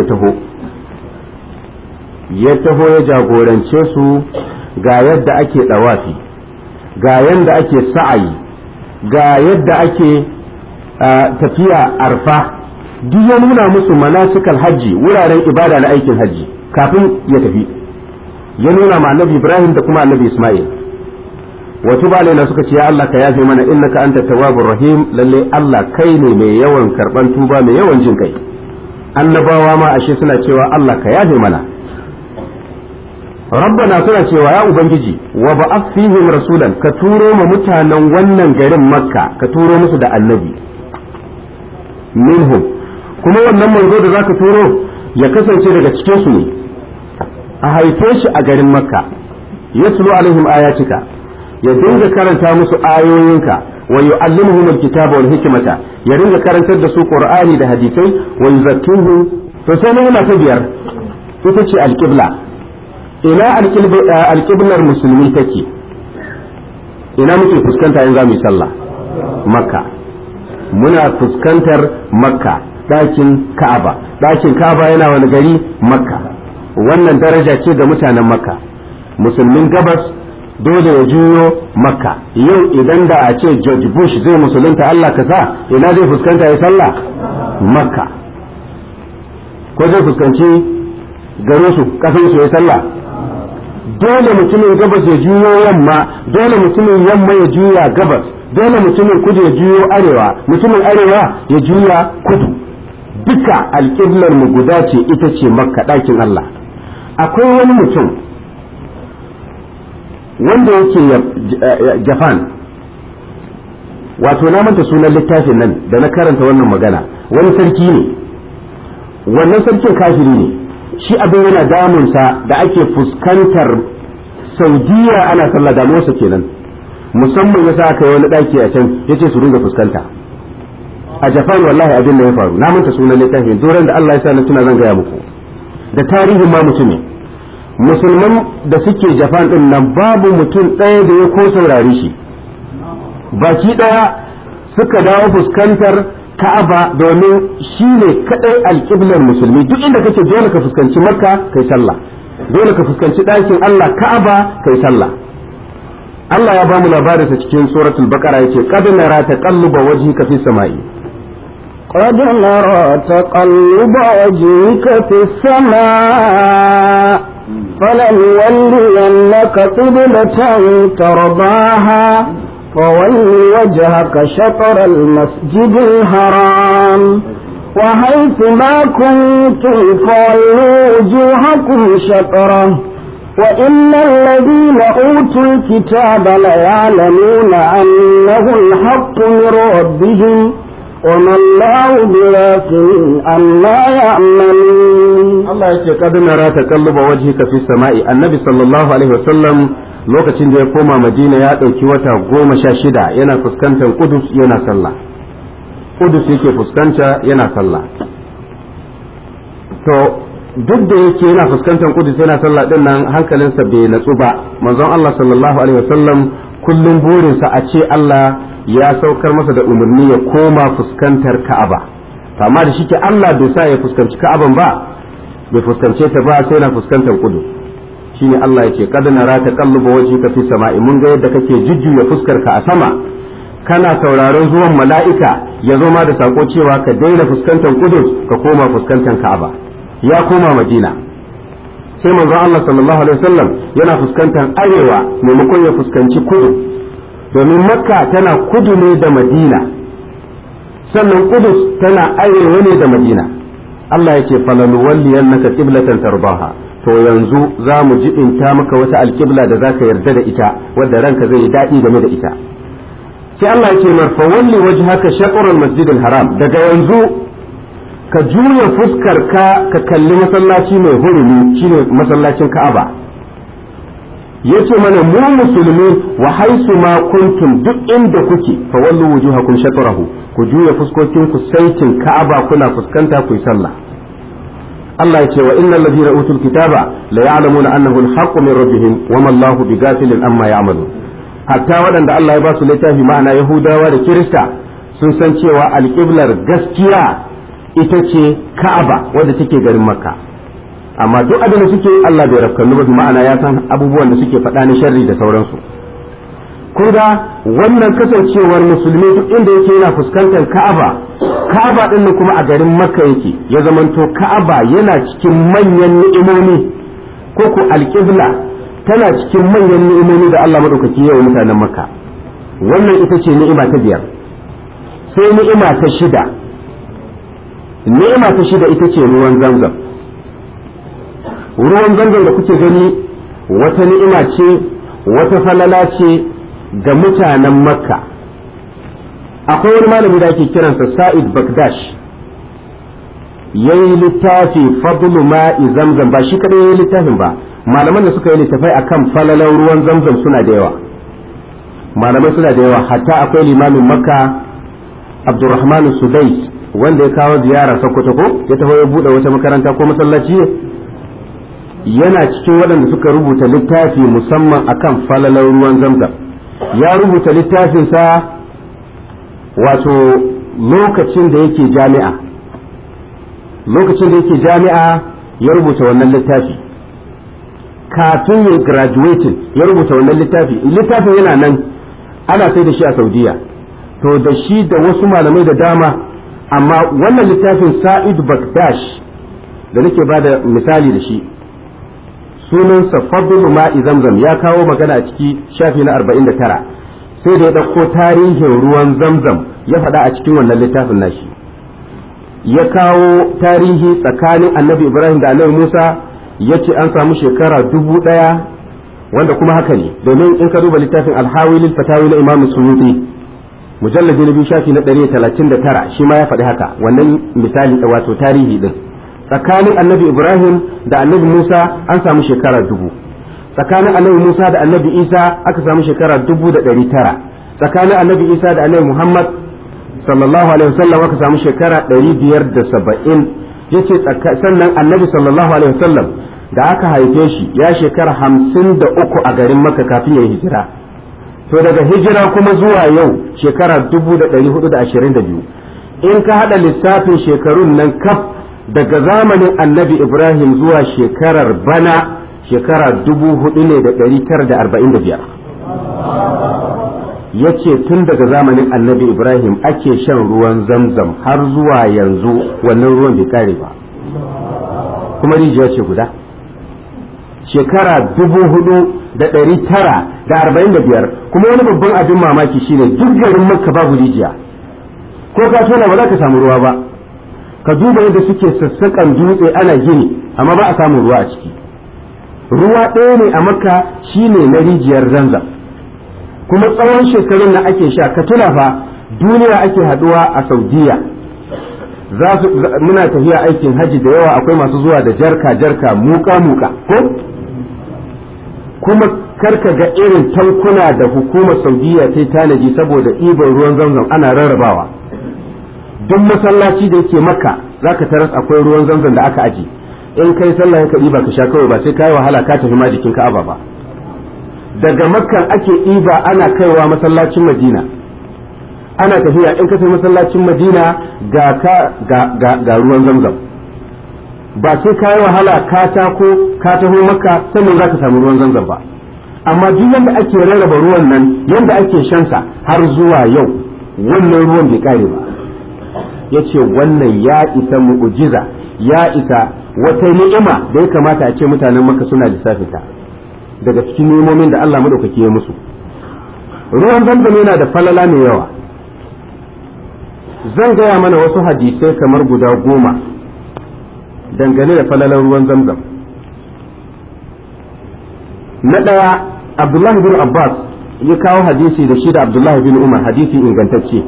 Speaker 1: ya taho ya jagorance su ga yadda ake ɗawafi, ga yadda ake sa'ayi, ga yadda ake tafiya arfa, duk ya nuna musu manasikal hajji, wuraren ibada na aikin hajji kafin ya tafi. Ya nuna ma Annabi Ibrahim da kuma Annabi Ismail. Wato ba na suka ce ya Allah ka yafe mana, innaka anta tawwabur rahim, lalle Allah kai ne mai yawan karban tuba, mai yawan jin kai. Annabawa ma ashe suna cewa Allah ka yafe mana. rabbana suna cewa ya ubangiji wa ba'ath fihim rasulan, ka turo ma mutanen wannan garin Makka, ka turo musu da annabi minhum, kuma wannan manzo da zaka turo ya kasance daga cikin su ne, a haife shi a garin Makka, yatlu alaihim ayatika, ya dinga karanta musu ayoyinka, wa yu'allimuhum alkitaba wal hikmata ya ringa karantar da su qur'ani da hadisai wa yuzakkihu to sai ni'ima ta biyar ita ce alqibla ina alqiblar musulmi take ina muke fuskanta in za mu yi sallah makka muna fuskantar makka ɗakin ka'aba yana wani gari makka wannan daraja ce ga mutanen makka musulmin gabas dole ya juyo makka yau idan da a ce George Bush zai musulunta Allah ka sa ina zai fuskanta ya sallah makka ko zai fuskanci garin su kasan su ya sallah dole mutumin gabas ya juyo yamma dole mutumin yamma ya juya gabas dole mutumin kudu ya juyo arewa mutumin arewa ya juya kudu duka alƙiblar mu guda ce ita ce makka ɗakin Allah akwai wani mutum wanda yake Japan wato na manta sunan littafin nan da na karanta wannan magana wani sarki ne wannan sarkin kafiri ne shi abin yana damunsa da ake fuskantar Saudiya ana sallah damuwarsa kenan musamman yasa aka yi wani ɗaki a can yace su ringa fuskanta a Japan wallahi abin da ya faru na manta sunan littafin doran da Allah ya sa na tuna zan gaya muku da tarihin ma mutumin musulman da suke Japan din nan babu mutum ɗaya da ya ko saurari shi baki ɗaya suka dawo fuskantar Ka'aba domin shi ne kaɗai alƙiblar musulmi duk inda kake dole ka fuskanci Makka kai sallah dole ka fuskanci ɗakin Allah Ka'aba kai sallah Allah ya bamu labarinsa cikin suratul Baqara yace qad nara taqalluba wajhika fis sama'i
Speaker 2: قد نرى تقلب وجهك في السماء فلنولينك قبلة ترضاها فول وجهك شطر المسجد الحرام وحيث ما كنتم فولوا وجوهكم شطره وإن الذين أوتوا الكتاب ليعلمون أنه الحق من ربهم وما الله بغافل عما يعملون
Speaker 1: الله يقول قد نرى تقلب وجهك في السماء النبي صلى الله عليه وسلم lokacin da ya koma Madina ya ɗauki wata 16 yana fuskantar Kudus yana sallah Kudus yake fuskanta yana sallah to duk da yake yana fuskantar Kudus yana sallah din nan hankalinsa bai natsu ba manzon Allah sallallahu alaihi wasallam kullum burinsa a ce Allah ya saukar masa da umarni ya koma fuskantar Ka'aba amma da shike Allah bai sa ya fuskanci Ka'aban ba bai fuskance ta ba sai na fuskantar Kudus shine Allah ya ce kad nara taqalluba wajhika fi sama'i mun ga yadda kake jujjuya fuskar ka a sama kana sauraron zuwan mala'ika ya zo ma da sako cewa ka daina fuskantar Kudus ka koma fuskantar Ka'aba ya koma Madina sai manzon Allah sallallahu alaihi wasallam yana fuskantar arewa maimakon ya fuskanci kudu domin Makka tana kudu ne da Madina sannan Kudus tana arewa ne da Madina Allah ya ce falanuwalliyannaka qiblatan tarbaha to yanzu za mu jibinta maka wata alƙibla da za ka yarda da ita wadda ranka zai yi daɗi game da ita sai Allah ya ce marfa walli wajhaka shatrul masjidil haram daga yanzu ka juya fuskar ka kalli masallaci mai hurumi shine masallacin Ka'aba yace mana mu musulmi wa haisu ma kuntum duk inda kuke fa wallu wujuhakum shatrahu ku juya fuskokin ku saitin Ka'aba kuna fuskanta ku yi sallah Allah ya ce wa innal ladina utul kitaba la ya'lamuna annahu al-haqqu min rabbihim wa ma Allahu bighafilin amma ya'malun hatta waɗanda Allah ya ba su littafi ma'ana Yahudawa da Kirista sun san cewa alƙiblar gaskiya ita ce Ka'aba wadda take garin Makka amma duk abin da suke Allah bai rafkanu ba ma'ana ya san abubuwan da suke faɗa na sharri da sauransu kun ga wannan kasancewar musulmi duk inda yake yana fuskantar Ka'aba din nan kuma a garin Makka yake ya zamanto Ka'aba yana cikin manyan ni'imomi ko ko alƙibla tana cikin manyan ni'imomi da Allah madaukaki ya yi mutanen Makka wannan ita ce ni'ima ta biyar sai ni'ima ta shida ita ce ruwan Zamzam ruwan Zamzam da kuke gani wata ni'ima ce wata falala ce ga mutanen Makka akwai wani malami da ake kiransa Sa'id Bakdash yayi littafi fadlu ma'i Zamzam ba shi kadai yayi littafin ba malaman da suka yi littafai akan falalan ruwan Zamzam suna da yawa malamai suna da yawa, hatta akwai limamin makka abdurrahman sudais wanda ya kawo ziyara sokoto ko ya taho ya bude wata makaranta ko masallaci, yana cikin waɗanda suka rubuta littafi musamman akan falalar ruwan zamzam. Ya rubuta littafinsa wato lokacin da yake jami'a ya rubuta wannan littafi, kafin ya graduating ya rubuta wannan littafin yana nan ana sai da shi a Saudiya, to da shi da wasu malamai da dama, amma wannan littafin Sa'id Bakdash da nake ba da misali da shi sunansa Fadlu Ma'i Zamzam, ya kawo magana a ciki shafi na 49, sai da ya ɗauko tarihin ruwan zamzam ya faɗa a cikin wannan littafin nashi, ya kawo tarihi tsakanin annabi Ibrahim da annabi Musa, ya ce an samu shekara 1000, wanda kuma haka ne, domin in ka duba littafin alhawi lil fatawi na Imam Suyuti mujalladi na 2 shafi na 139 shi ma ya faɗi haka, wannan misali wato tarihi din. Tsakanin annabi Ibrahim da annabi Musa an samu shekara 1000, tsakanin annabi Musa da annabi Isa aka samu shekara 1900, tsakanin annabi Isa da annabi Muhammad sallallahu alaihi wasallam aka samu shekara 570. yace sannan annabi sallallahu alaihi wasallam da aka haife shi ya shekara 53 a garin Makka kafin ya hijira, to daga hijira kuma zuwa yau shekara 1422. in ka hada lissafin shekarun nan kaf daga zamanin annabi Ibrahim zuwa shekarar bana shekara 4945. ya ce tun daga zamanin annabi Ibrahim ake shan ruwan zamzam har zuwa yanzu wannan ruwan bai kare ba, kuma rijiya ce guda. Shekara 4945, kuma wani babban abin mamaki shine duk garin Makka babu rijiya, ko ka tona ba za ka samu ruwa ba. Ka duba yadda suke sassaƙan dutse ana gini amma ba a samun ruwa a ciki. Ruwa ɗaya ne a Makka shine na rijiyar Zamzam, kuma tsawon shekarun da ake sha. Ka tuna fa duniya ake haduwa a Saudiya, muna tafiya aikin haji da yawa, akwai masu zuwa da jarka muka ko kuma karka ga irin tankuna da hukumar Saudiya ta tanaji saboda ɗiban ruwan Zamzam ana rarrabawa. Duk masallaci da yake Makka zaka taras akwai ruwan Zamzam da aka aji, in kai sallah ka ɗiba ka sha kawai, ba sai kai wahala ka tafi ma jikin Ka'aba ba. Daga Makka ake ɗiba ana kaiwa masallacin Madina, ana tafiya in ka tafi masallacin Madina ga ruwan Zamzam, ba sai ka yi wahala ka taho Makka sannan za ka samu ruwan Zamzam ba. Amma duk yadda ake rarraba ruwan nan, yadda ake shansa har zuwa yau, wannan ruwan bai kare ba. Ya ce wannan ya isa mu'ujiza, ya isa wata ni'ima da ya kamata a ce mutanen Makka suna lissafinta daga cikin nemomin da Allah madaukaki ya musu. Ruwan Zamzam yana da falala mai yawa. Zan gaya mana wasu hadisai kamar guda 10 dangane da falalar ruwan Zamzam. Na ɗaya, Abdullah bin Abbas ya kawo hadisi da shi da Abdullah bin Umar, hadisi ingantacce.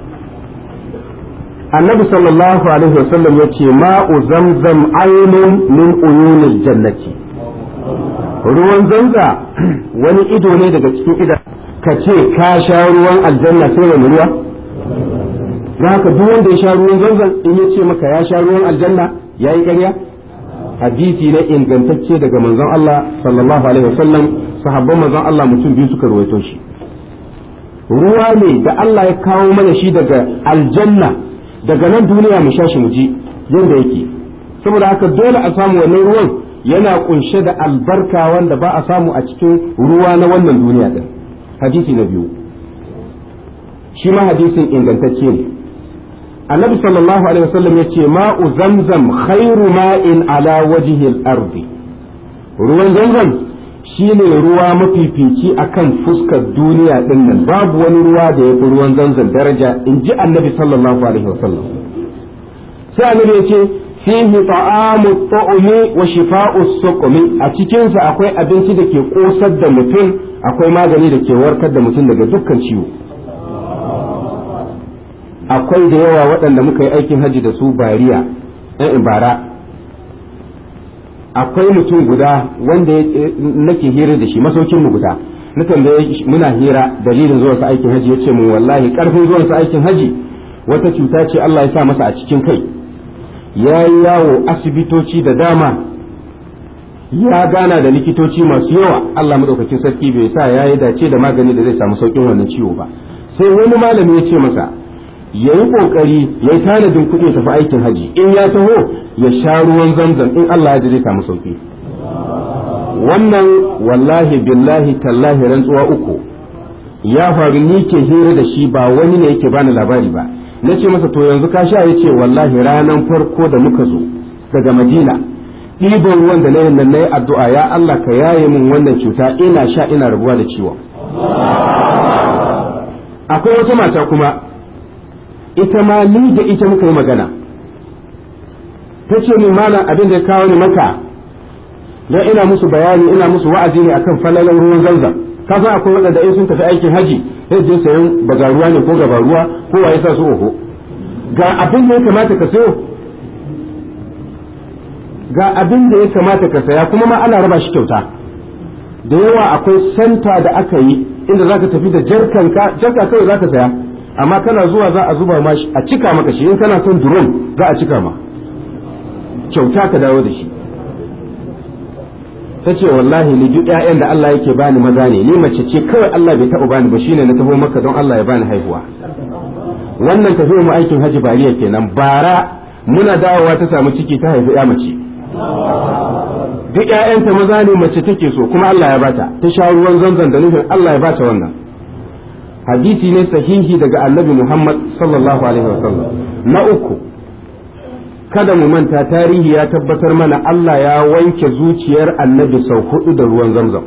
Speaker 1: Annabi sallallahu alaihi wasallam ya ce ma'u zamzam ainun min uyunil jannati. Ruwan Zamzam wani ido ne daga cikin idan. Ka ce ka sha ruwan aljanna sai wani ruwa? Za ka duk wanda ya sha ruwan Zamzam in ya ce maka ya sha ruwan aljanna ya yi ƙarya? Hadisi ne ingantacce daga manzon Allah sallallahu alaihi wasallam, sahabban manzon Allah mutum biyu suka ruwaito shi. Ruwa ne da Allah ya kawo mana shi daga aljanna, daga nan duniya mu sha shi mu ji yadda yake. Saboda haka dole a samu wannan ruwan yana kunshe da albarka wanda ba a samu a cikin ruwa na wannan duniya din. Hadisi na biyu, shi ma hadisin ingantacce ne. Annabi sallallahu alaihi wasallam yace ma'u zamzam khairu ma'in ala wajhi al-ardi. Ruwan Zamzam shine ruwa mafifici akan fuskar duniya din nan, babu wani ruwa da yafi ruwan Zamzam daraja, inji Annabi sallallahu alaihi wasallam. Sai Annabi yace fihi ta'amu at-ta'mi wa shifa'u as-suqmi, a cikin sa akwai abinci da ke kosar da mutum, akwai magani da ke warkar da mutum daga dukkan ciwo. Akwai da yawa waɗanda muka yi aikin haji da su bara, akwai mutum guda wanda nake hira da shi, masaukin mu guda, na tambaye muna hira dalilin zuwansa aikin haji yace mun wallahi karfin zuwansa aikin haji wata cuta ce Allah ya sa masa a cikin kai yayi yawo asibitoci da dama ya gana da likitoci masu yawa Allah madaukakin sarki bai sa yayi dace da magani da zai samu saukin wannan ciwo ba sai wani malami ya ce masa yayi kokari yayi tanadin kuɗi ya tafi aikin haji in ya taho ya sha ruwan zamzam in Allah ya zai samu sauki wannan wallahi billahi tallahi rantsuwa uku ya faru ni ke hira da shi ba wani ne yake bani labari ba nace masa to yanzu ka sha yace wallahi ranan farko da muka zo daga Madina ɗiban ruwan da nayin nan nayi addu'a ya Allah ka yaye min wannan cuta ina sha ina rabuwa da ciwon akwai wata mata kuma ita ma ni da ita muka yi magana ta ce min malam abin da ya kawo ni maka don ina musu bayani ina musu wa'azi ne akan falalan ruwan zanzam ka san akwai waɗanda in sun tafi aikin haji sai je sayan bagaruwa ne ko gabaruwa ko waye sa su oho ga abin da ya kamata ka sayo ga abin da ya kamata ka saya kuma ma ana raba shi kyauta da yawa akwai santa da aka yi inda zaka tafi da jarka kawai zaka saya amma kana zuwa za a zuba ma a cika maka shi in kana son drum za a cika ma kyauta ka dawo da shi ta ce wallahi ni duk ƴaƴan da Allah yake bani maza ne ni mace ce kawai Allah bai taɓa bani ba shine na taho maka don Allah ya bani haihuwa wannan tafiyar mu aikin haji bariya kenan bara muna dawowa ta samu ciki ta haifi ƴa mace duk ƴaƴanta maza ne mace take so kuma Allah ya bata ta sha ruwan zanzan da nufin Allah ya bata wannan hadisi ne sahihi daga annabi Muhammad sallallahu alaihi wasallam na uku kada mu manta tarihi ya tabbatar mana Allah ya wanke zuciyar annabi sau 4 da ruwan zamzam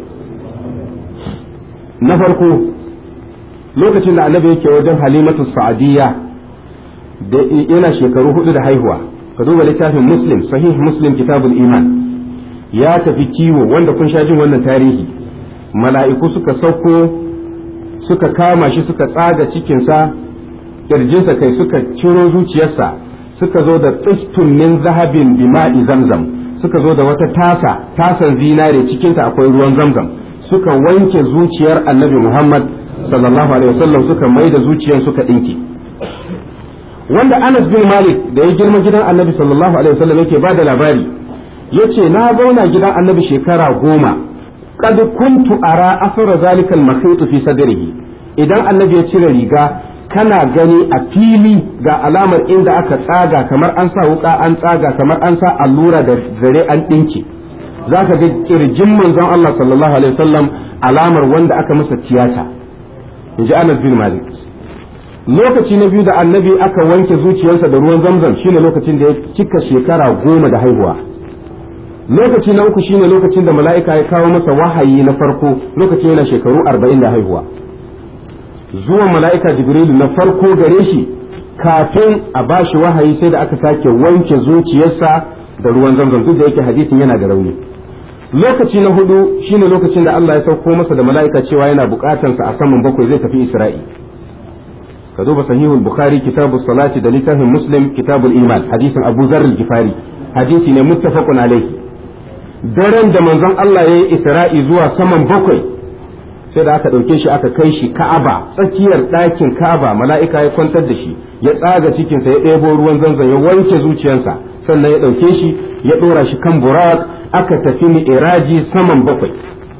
Speaker 1: na farko lokacin da annabi yake wajen halimatu sa'adiyya da yana shekaru 4 da haihuwa ka duba littafin muslim sahih muslim kitabul iman ya tafi kiwo wanda kun sha jin wannan tarihi mala'iku suka sauko suka kama shi suka tsaga cikinsa kirjinsa kai suka ciro zuciyarsa suka zo da tsistun min zahabin bima'i zamzam suka zo da wata tasan zinare cikinta akwai ruwan zamzam suka wanke zuciyar annabi Muhammad sallallahu alaihi wasallam suka mai da zuciyar suka dinki wanda Anas bin Malik da ya girma gidan annabi sallallahu alaihi wasallam yake ba da labari yace na zauna gidan annabi shekara 10 qad kuntu ara asra zalika al-makhit fi sadrihi idan annabi ya cire riga kana gani a fili ga alamar inda aka tsaga kamar an sa wuka an tsaga kamar an sa allura da zare an dinki zaka ga kirjin manzon Allah sallallahu alaihi wasallam alamar wanda aka masa tiyata inji Anas bin Malik lokaci na biyu da annabi aka wanke zuciyarsa da ruwan zamzam shine lokacin da ya cika shekara 10 da haihuwa lokaci na uku shine lokacin da mala'ika ya kawo masa wahayi na farko lokacin yana shekaru 40 da haihuwa zuwan mala'ika jibrilu na farko gare shi kafin a bashi wahayi sai da aka sake wanke zuciyarsa da ruwan zamzam duk da yake hadisin yana da rauni lokaci na hudu shine lokacin da Allah ya sauko masa da mala'ika cewa yana bukatansa a saman bakwai zai tafi Isra'i ka duba sahihul bukhari kitabus salati da littafin muslim kitabul iman hadisin abu zarr al-gifari hadisi ne muttafaqun alayhi daren da manzon Allah ya yi Isra'i zuwa saman bakwai sai da aka ɗauke shi aka kai shi Ka'aba tsakiyar ɗakin Ka'aba mala'ika ya kwantar da shi ya tsaga cikinsa ya ɗebo ruwan zanzan ya wanke zuciyarsa sannan ya ɗauke shi ya ɗora shi kan burak aka tafi mi'raji saman bakwai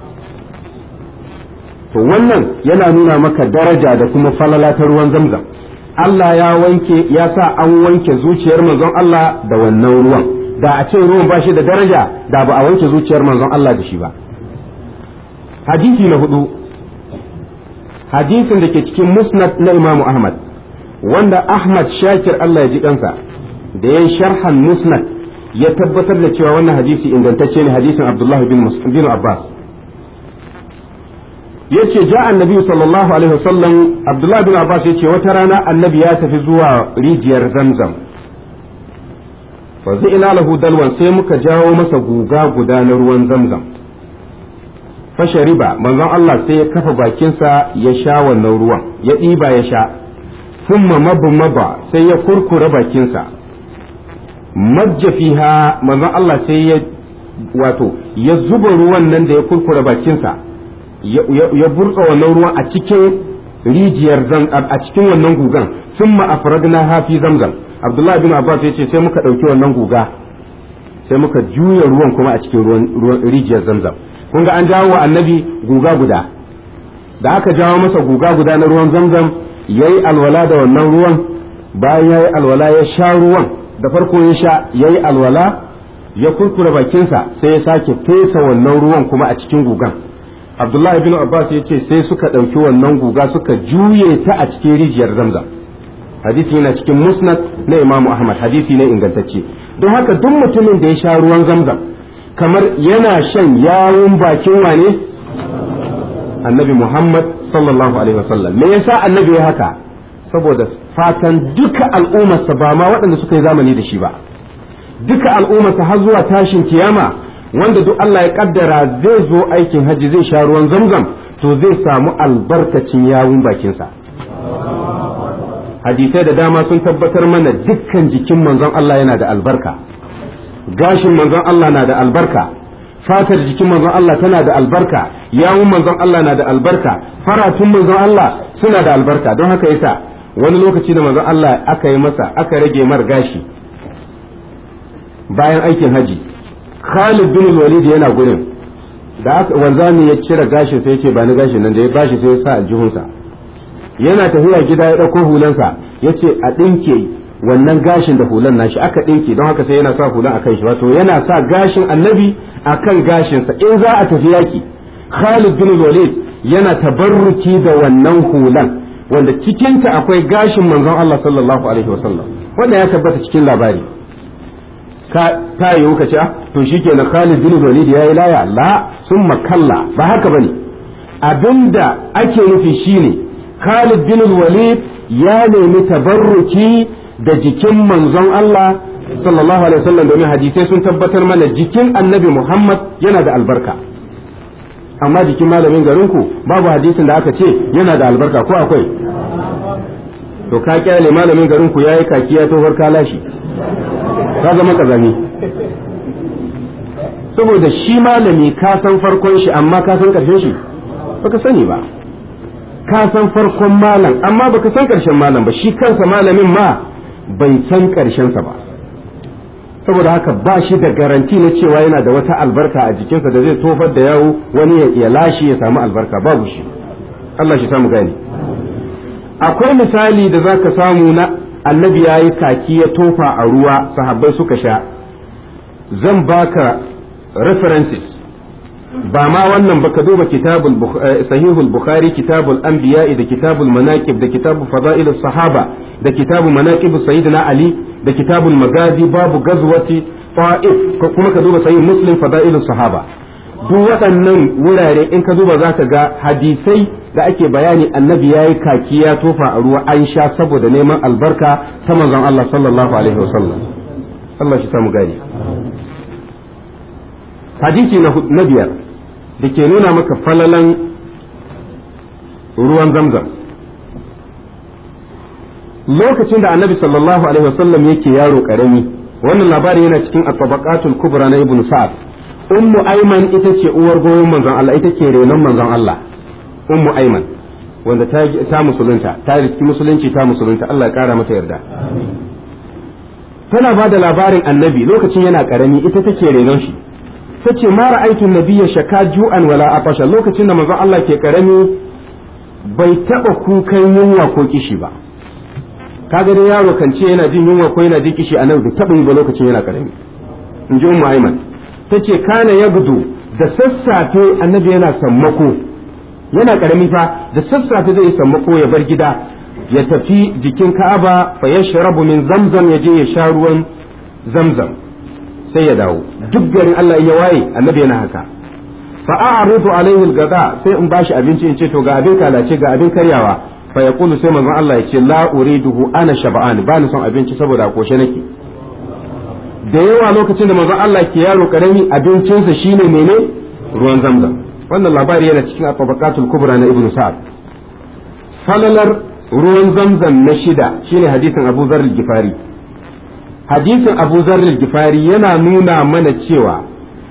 Speaker 1: to wannan yana nuna maka daraja da kuma falala ta ruwan zamzam Allah ya wanke ya sa an wanke zuciyar manzon Allah da wannan ruwan da a ce ruwan ba shi da daraja da ba a wanke zuciyar manzon Allah da shi ba hadisi na hudu hadisin da ke cikin musnad na Imam Ahmad wanda Ahmad Shakir Allah ya ji kansa da ya sharhan musnad ya tabbatar da cewa wannan hadisi ingantacce ne hadisin Abdullah bin Abbas yace ja annabi sallallahu alaihi wasallam Abdullah bin Abbas yace wata rana annabi ya tafi zuwa rijiyar Zamzam fa ina lahu dalwan sai muka jawo masa guga guda na ruwan Zamzam fashariba manzon Allah sai ya kafa bakinsa ya sha wannan ruwan ya ɗiba ya sha thumma mabba sai ya kurkura bakinsa majja fiha manzon Allah sai ya zuba ruwan nan da ya kurkura bakinsa ya burtsa wannan ruwan a cikin rijiyar a cikin wannan gugan thumma afradnaha fi zamzam Abdullah bin Abbas yace sai muka dauki wannan guga sai muka juya ruwan kuma a cikin ruwan rijiyar zamzam kun ga an jawo wa annabi guga guda da aka jawo masa guga guda na ruwan zamzam yayi alwala da wannan ruwan bayan yayi alwala ya sha ruwan da farko ya sha yayi alwala ya kurkura bakinsa sai ya sake fesa wannan ruwan kuma a cikin gugan Abdullah ibn Abbas ya ce sai suka ɗauki wannan guga suka juye ta a cikin rijiyar zamzam hadisi yana cikin musnad na Imam Ahmad hadisi ne ingantacce don haka duk mutumin da ya sha ruwan zamzam kamar yana shan yawun bakin wane annabi Muhammad sallallahu alaihi wasallam me yasa annabi ya haka saboda fatan duka al'ummarsa ba ma waɗanda suka yi zamani da shi ba duka al'ummarsa har zuwa tashin kiyama wanda duk Allah ya kaddara zai zo aikin haji zai sha ruwan zamzam to zai samu albarkacin yawun bakinsa hadisai da dama sun tabbatar mana dukkan jikin manzon Allah yana da albarka gashin manzon Allah na da albarka fatar jikin manzon Allah tana da albarka yawun manzon Allah na da albarka faratun manzon Allah suna da albarka don haka yasa wani lokaci da manzon Allah aka yi masa aka rage mar gashi bayan aikin haji Khalid bin Walid yana gurin da aka wanzami ya cire gashin sai yace ba ni gashin nan da ya bashi sai ya sa aljihunsa yana tafiya gida ya dauko hulansa yace a dinke wannan gashin da hulan nashi aka dinke don haka sai yana sa hulan akan shi wato yana sa gashin annabi akan gashinsa in za a tafi yaki Khalid bin Walid yana tabarruki da wannan hulan wanda cikinta akwai gashin manzon Allah sallallahu alaihi wasallam wanda ya tabbata cikin labari ta yi ka ce to shikenan Khalid bin Walid yayi laya la summa kalla ba haka bane abinda ake nufi shine Khalid bin Walid ya nemi tabarruki da jikin manzon Allah sallallahu alaihi wasallam domin hadisai sun tabbatar mana jikin annabi Muhammad yana da albarka amma jikin malamin garinku babu hadisin da aka ce yana da albarka ko akwai to ka kyale malamin garinku yayi kakiya to farka lashi ka zama kazami saboda shi malami ka san farkon shi amma ka san karshen shi baka sani ba ka san farkon malam amma baka san karshen malam ba shi kansa malamin ma bai san karshen sa ba saboda haka ba shi da garanti na cewa yana da wata albarka a jikinsa da zai tofar da yawo wani ya lashe ya samu albarka babu shi Allah shi samu gani akwai misali da zaka samu na annabi ya yi kaki ya tofa a ruwa sahabbai suka sha zan baka references ba ma wannan ba ka duba sahihul bukhari kitabul anbiya da kitabul manaqib da kitabul fada'ilus sahaba da kitabul manaqib sayyidina ali da kitabul magazi babu gazwati ta'if kuma ka duba sahih muslim fada'ilus sahaba duk waɗannan wurare in ka duba zaka ga hadisai da ake bayani annabi yayi kaki ya tofa a ruwa an sha saboda neman albarka ta manzon Allah sallallahu alaihi wasallam Allah shi samu gani hadisi na biyar da ke nuna maka falalan ruwan zamzam lokacin da annabi sallallahu alaihi wasallam yake yaro karami wannan labari yana cikin at-tabaqatul kubra na ibnu sa'ad ummu ayman ita ce uwar goyon manzon Allah ita ce renon manzon Allah ummu ayman wanda ta musulunta ta riski musulunci ta musulunta Allah ya kara mata yarda tana ba da labarin annabi lokacin yana karami ita take renon shi tace ma ra'aytu nabiyya shaka ju'an wala afasha lokacin da manzon Allah ke karami bai taba kukan yunwa ko kishi ba kaga dai yaro kan ce yana jin yunwa ko yana jin kishi annabi bai taba yi ba lokacin yana karami in ji ummu ayman tace kana yagdu da sassafe annabi yana sammako yana karami fa da sassafe zai sammako ya bar gida ya tafi jikin Ka'aba fa yashrabu min zamzam ya je ya sha ruwan zamzam sai ya dawo duk garin Allah ya waye annabi yana haka fa a'ridu alaihi al-gada sai in bashi abinci in ce to ga abin kalace ga abin karyawa fa yaqulu sai manzon Allah ya ce la uriduhu ana shab'an ba ni son abinci saboda a koshe nake da yawa lokacin da manzon Allah ke yaro karami abincinsa shine mene ruwan zamzam wannan labari yana cikin at-tabaqatul kubra na ibnu sa'ad falalar ruwan zamzam na shida shine hadisin Abu Dharr al-Ghifari hadisin Abu Dharr al-Ghifari yana nuna mana cewa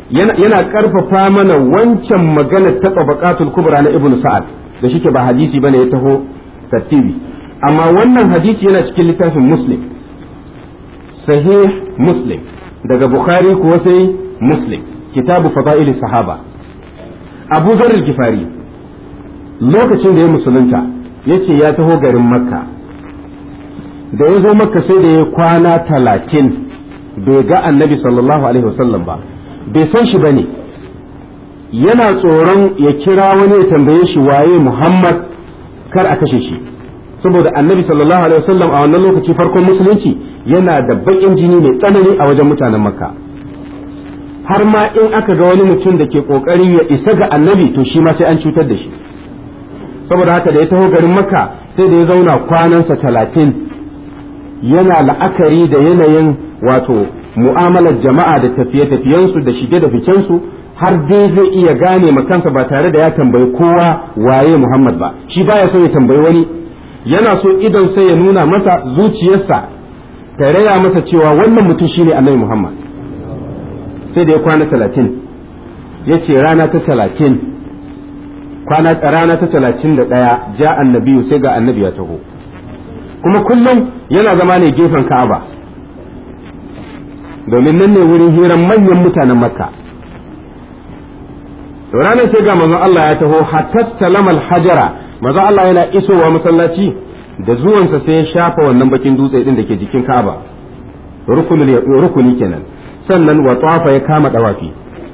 Speaker 1: yana karfafa mana wancan magana ta tabaqatul kubra na ibnu sa'ad da shike ba hadisi bane ya taho tartibi amma wannan hadisi yana cikin littafin muslim sahih muslim daga bukhari kuwa sai muslim kitabu fada'il sahaba abu dharr al-gifari lokacin da ya musulunta yace ya taho garin makka da ya zo makka sai da ya kwana 30 bai ga annabi sallallahu alaihi wasallam ba bai san shi bane yana tsoron ya kira wani ya tambaye shi waye Muhammad kar a kashe shi saboda annabi sallallahu alaihi wasallam a wannan lokaci farkon musulunci yana da bakin jini mai tsanani a wajen mutanen makka har ma in aka ga wani mutum da ke kokarin ya isa ga annabi to shi ma sai an cutar da shi saboda haka da ya taho garin makka sai da ya zauna kwanansa 30 yana la'akari da yanayin wato mu'amalar jama'a da tafiye-tafiyensu da shige da ficensu har dai zai iya gane makansa ba tare da ya tambayi kowa waye Muhammad ba shi baya so ya tambayi wani yana so idan sai ya nuna masa zuciyarsa ta raya masa cewa wannan mutum shine annabi Muhammad sai da ya kwana 30 yace rana ta 30 rana ta 31 ja annabi sai ga annabi ya taho kuma kullum yana zama ne gefen Ka'aba domin nan ne wurin hiran manyan mutanen Makka ranar sai ga manzon Allah ya taho hatta salamal hajara manzon Allah yana isowa masallaci da zuwansa sai ya shafa wannan bakin dutse din da ke jikin Ka'aba rukuni kenan sannan wa tawafa ya kama dawafi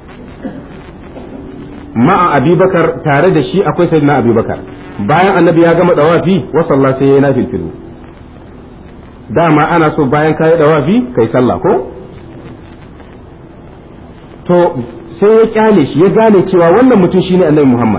Speaker 1: ma'a Abubakar tare da shi akwai sayyidina Abubakar bayan annabi ya gama dawafi wa sallah sai ya nafilfilu dama ana so bayan kai dawafi kai sallah ko to sai ya kyale shi ya gane cewa wannan mutum shine annabi Muhammad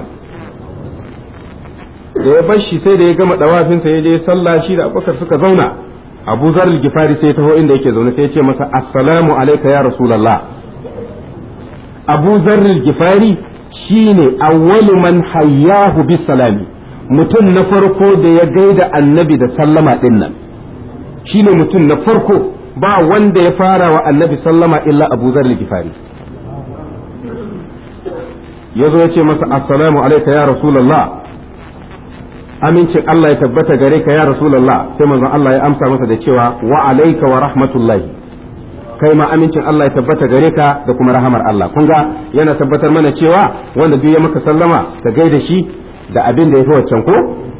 Speaker 1: da ya bar shi sai da ya gama dawafinsa ya je sallah shi da Abubakar suka zauna Abu Zar al-Gifari sai taho inda yake zaune sai ya ce masa assalamu alayka ya rasulullah Abu Zar al-Gifari shine awwalu man hayyahu bis salami mutum na farko da ya gaida annabi da sallama din nan shine mutum na farko ba wanda ya fara wa annabi sallama illa Abu Zar al-Gifari yazo ya ce masa assalamu alayka ya rasulullah amincin Allah ya tabbata gare ka ya rasulullah sai manzon Allah ya amsa masa da cewa wa alayka wa rahmatullahi kai ma amincin Allah ya tabbata gare ka da kuma rahamar Allah kun ga yana tabbatar mana cewa wanda duk ya maka sallama ka gaida shi da abin da ya fi waccan ko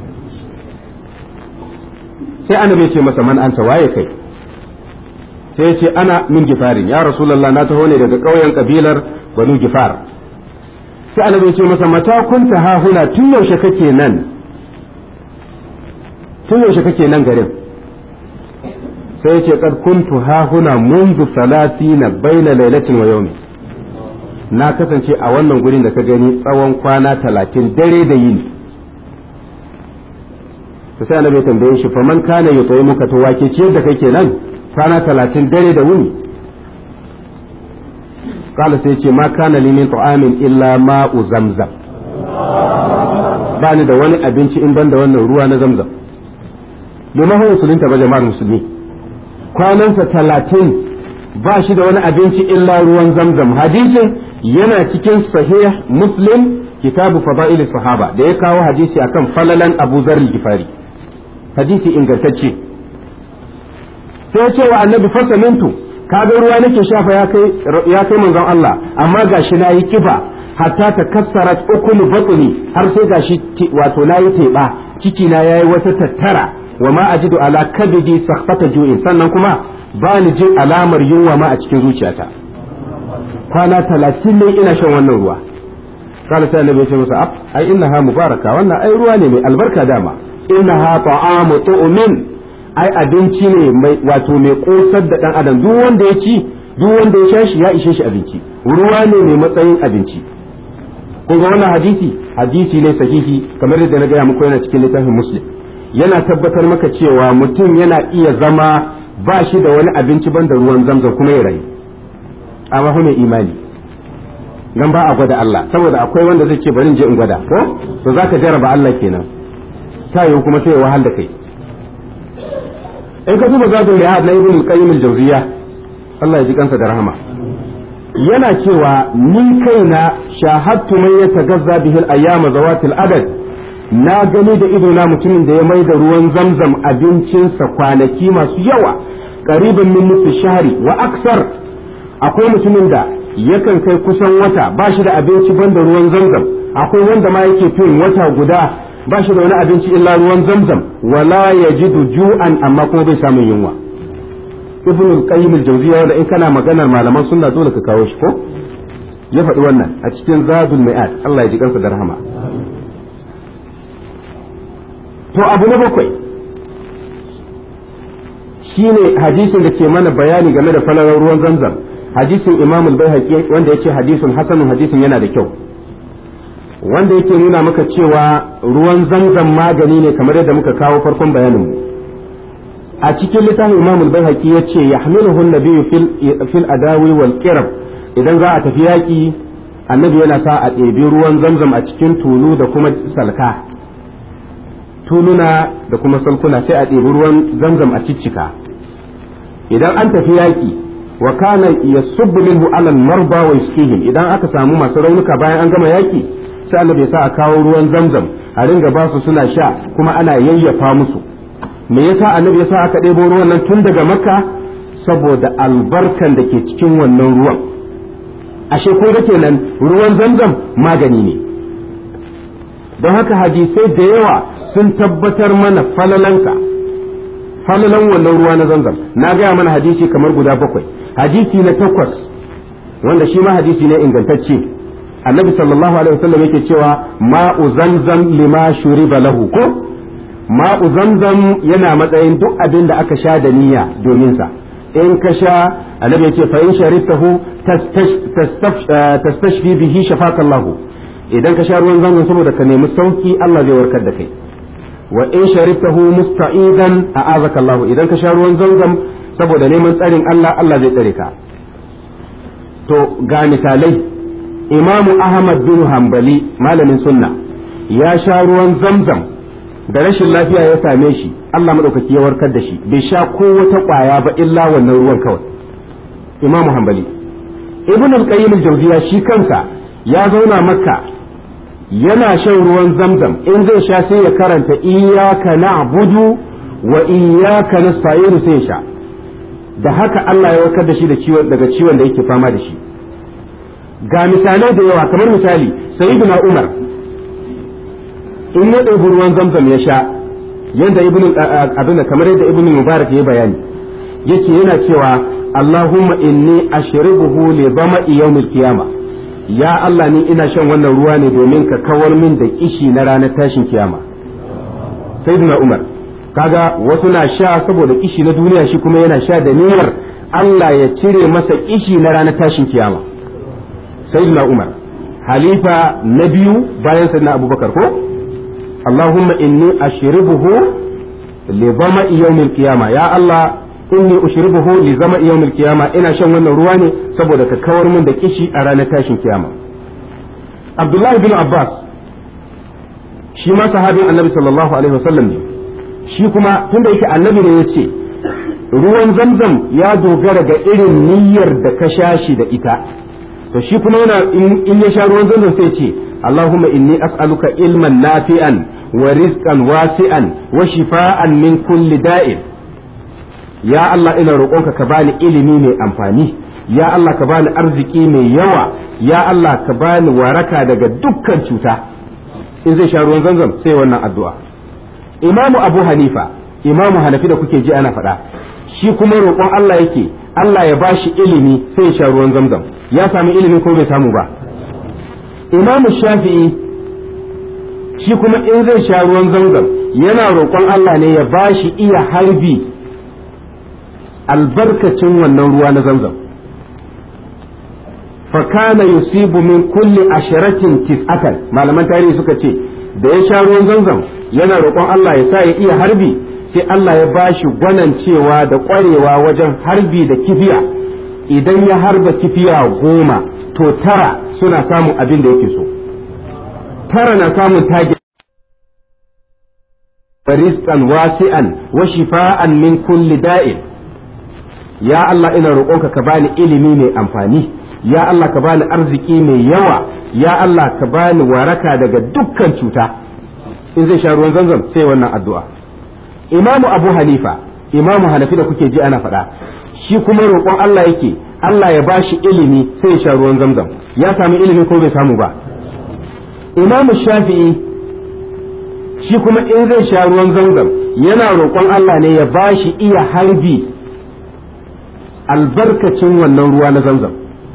Speaker 1: sai annabi ya ce masa man anta waye kai sai ya ce ana min gifarin ya rasulullah na taho ne daga ƙauyen kabilar banu gifar sai annabi ya ce masa mata kunta ha huna tun yaushe kake nan garin sai ya ce kad kuntu ha huna mundu 30 baina lailatin wa yawmi na kasance a wannan gurin da ka gani tsawon kwana 30 dare da yini sai annabi ya tambaye shi faman kana yutsayi muka to wake ciyar da kake nan kwana 30 dare da wuni kala sai ce ma kana li min ta'amin illa ma'u zamzam bani da wani abinci in ban da wannan ruwa na zamzam domin hawa musulunta ba jama'ar musulmi kwanansa 30 ba shi da wani abinci illa ruwan zamzam hadisin yana cikin sahih muslim kitabu fada'il sahaba da ya kawo hadisi akan falalan Abu Zar al-Gifari hadisi ingantacce sai ya ce wa annabi fasalintu kaga ruwa nake shafa ya kai manzon Allah amma gashi nayi kiba hatta ta kassarat ukul batni har sai gashi wato nayi teba ciki na yayi wata tattara wa ma ajidu ala kabidi sakhata ju'in sannan kuma ba ni jin alamar yunwa ma a cikin zuciyata kwana 30 ne ina shan wannan ruwa kala sai annabi ya ce masa ai innaha mubaraka wannan ai ruwa ne mai albarka dama innaha ta'amu tu'min ai abinci ne mai wato mai kosar da dan adam duk wanda ya ci duk wanda ya sha shi ya ishe shi abinci ruwa ne mai matsayin abinci kun ga wannan hadisi ne sahihi kamar yadda na gaya muku yana cikin littafin muslim yana tabbatar maka cewa mutum yana iya zama ba shi da wani abinci banda ruwan zamzam kuma ya rayu amma fa mai imani nan ba a gwada Allah saboda akwai wanda zai ce bari in je in gwada ko to zaka jarraba Allah kenan tayo kuma sai ya wahal da kai in ka duba zadul ma'ad na ibn al-qayyim al-jawziyya Allah ya ji kansa da rahama yana cewa ni kaina shahadtu man yatagazza bihi al-ayyam zawatil adad, na gani da ido na mutumin da ya mai da ruwan zamzam abincinsa kwanaki masu yawa, qariban min nufi shahri wa aksar. Akwai mutumin da yakan kai kusan wata ba shi da abinci banda ruwan zamzam, akwai wanda ma yake fin wata guda ba shi da wani abinci illa ruwan zamzam, wala yajidu ju'an, amma kuma bai samun yunwa. Ibn al-Qayyim al-Jawziyya, wanda in kana maganar malaman sunna dole ka kawo shi ko, ya faɗi wannan a cikin Zadul Ma'ad, Allah ya ji kansa da rahama. To abu na bakwai shine hadisin da ke mana bayani game da falalar ruwan zamzam, hadisin Imam al-Baihaqi wanda yace hadisin hasanun, hadisin yana da kyau, wanda yake nuna maka cewa ruwan zamzam magani ne kamar yadda muka kawo farkon bayanin mu. A cikin littafin Imam al-Baihaqi yace yahmiluhu an-nabiyyu fil adawi wal qirab, idan za a tafi yaki annabi yana sa a ɗebi ruwan zamzam a cikin tulu da kuma salka, tuluna da kuma salkuna, sai a ɗebi ruwan zamzam a ciccika. Idan an tafi yaki wa kana yasubbu minhu ala al-marda wa yasqihim, idan aka samu masu raunuka bayan an gama yaki sai annabi ya sa a kawo ruwan zamzam a ringa ba su suna sha, kuma ana yayyafa musu. Me yasa annabi ya sa aka ɗebo ruwan nan tun daga makka? Saboda albarkan da ke cikin wannan ruwan. Ashe kun ga kenan ruwan zamzam magani ne. Don haka hadisai da yawa sun tabbatar mana falalan wannan ruwa na zamzam. Na gaya mana hadisi kamar guda 7. Hadisi na 8 wanda shi ma hadisi ne ingantacce, annabi sallallahu alaihi wasallam yake cewa ma'u zamzam lima shuriba lahu, ko ma'u zamzam yana matsayin duk abin da aka sha da niyya domin sa. In ka sha, annabi yace fa in sharibtahu tastashfi bihi shafakallahu, idan ka sha ruwan zamzam saboda ka nemi sauki Allah zai warkar da kai. Wa in sharibtahu musta'idan a'azaka Allah, idan ka sha ruwan zamzam saboda neman tsarin Allah, Allah zai tsare ka. To ga misalai, Imamu Ahmad bin Hanbali malamin sunna ya sha ruwan zamzam da rashin lafiya ya same shi, Allah madaukaki ya warkar da shi, bai sha ko wata kwaya ba illa wannan ruwan kawai. Imamu Hanbali. Ibn al-Qayyim al-Jawziyya shi kansa ya zauna Makka yana shan ruwan zamzam, in zai sha sai ya karanta iyyaka na'budu wa iyyaka nasta'in sai ya sha. Da haka Allah ya warkar da shi daga ciwon da yake fama da shi. Ga misalai da yawa, kamar misali Sayyidina Umar in ya ɗebi ruwan zamzam ya sha, yanda kamar yadda Ibn Mubarak ya bayani, yake yana cewa Allahumma inni ashribuhu li dhama'i yawmil qiyamah, ya Allah ni ina shan wannan ruwa ne domin ka kawar min da kishi na ranar tashin kiyama. Sayyidina Umar, kaga wasu na sha saboda kishi na duniya, shi kuma yana sha da niyyar Allah ya cire masa kishi na ranar tashin kiyama. Sayyidina Umar, halifa na biyu bayan Sayyidina Abubakar, ko Allahumma inni ashribuhu li dhama'i yawmil qiyama, ya Allah inni ushribuhu li dhama'i yawmil qiyama, ina shan wannan ruwa ne saboda ka kawar min da kishi a ranar tashin kiyama. Abdullahi bin Abbas shi ma sahabin Annabi sallallahu alaihi wasallam ne, shi kuma tunda yake Annabi ne yace ruwan zamzam ya dogara ga irin niyyar da ka sha shi da ita, to shi kuma yana in ya sha ruwan zamzam sai ce Allahumma inni as'aluka ilman nafi'an wa rizqan wasi'an wa shifaan min kulli da'in. Ya Allah ina roƙonka ka bani ilimi mai amfani, ya Allah ka bani arziki mai yawa, ya Allah ka bani waraka daga dukkan cuta. In zai sha ruwan zamzam sai wannan addu'a. Imamu Abu Hanifa, Imamu Hanafi da kuke ji ana faɗa, shi kuma roƙon Allah yake Allah ya bashi ilimi sai ya sha ruwan zamzam. Ya sami ilimi ko bai samu ba? Imamu Shafi'i shi kuma in zai sha ruwan zamzam yana roƙon Allah ne ya bashi iya harbi albarkacin wannan ruwa na zamzam. Fakana yusibu min kulli asharatin tis'atan, malaman tarihi suka ce da ya sha ruwan zamzam yana roƙon Allah ya sa ya iya harbi, sai Allah ya bashi gwanancewa da ƙwarewa wajen harbi da kifiya. Idan ya harba kifiya 10 to 9 suna samun abin da yake so, 9 na samun tage. Rizqan wasi'an wa shifaan min kulli da'in, ya Allah ina roƙonka ka bani ilimi mai amfani, ya Allah ka bani arziki mai yawa, ya Allah ka bani waraka daga dukkan cuta. In zai sha ruwan zamzam sai wannan addu'a. Imamu Abu Hanifa, Imamu Hanafi da kuke ji ana faɗa, shi kuma roƙon Allah yake Allah ya bashi ilimi sai ya sha ruwan zamzam. Ya sami ilimi ko bai samu ba? Imamu Shafi'i shi kuma in zai sha ruwan zamzam yana roƙon Allah ne ya bashi iya harbi albarkacin wannan ruwa na zamzam.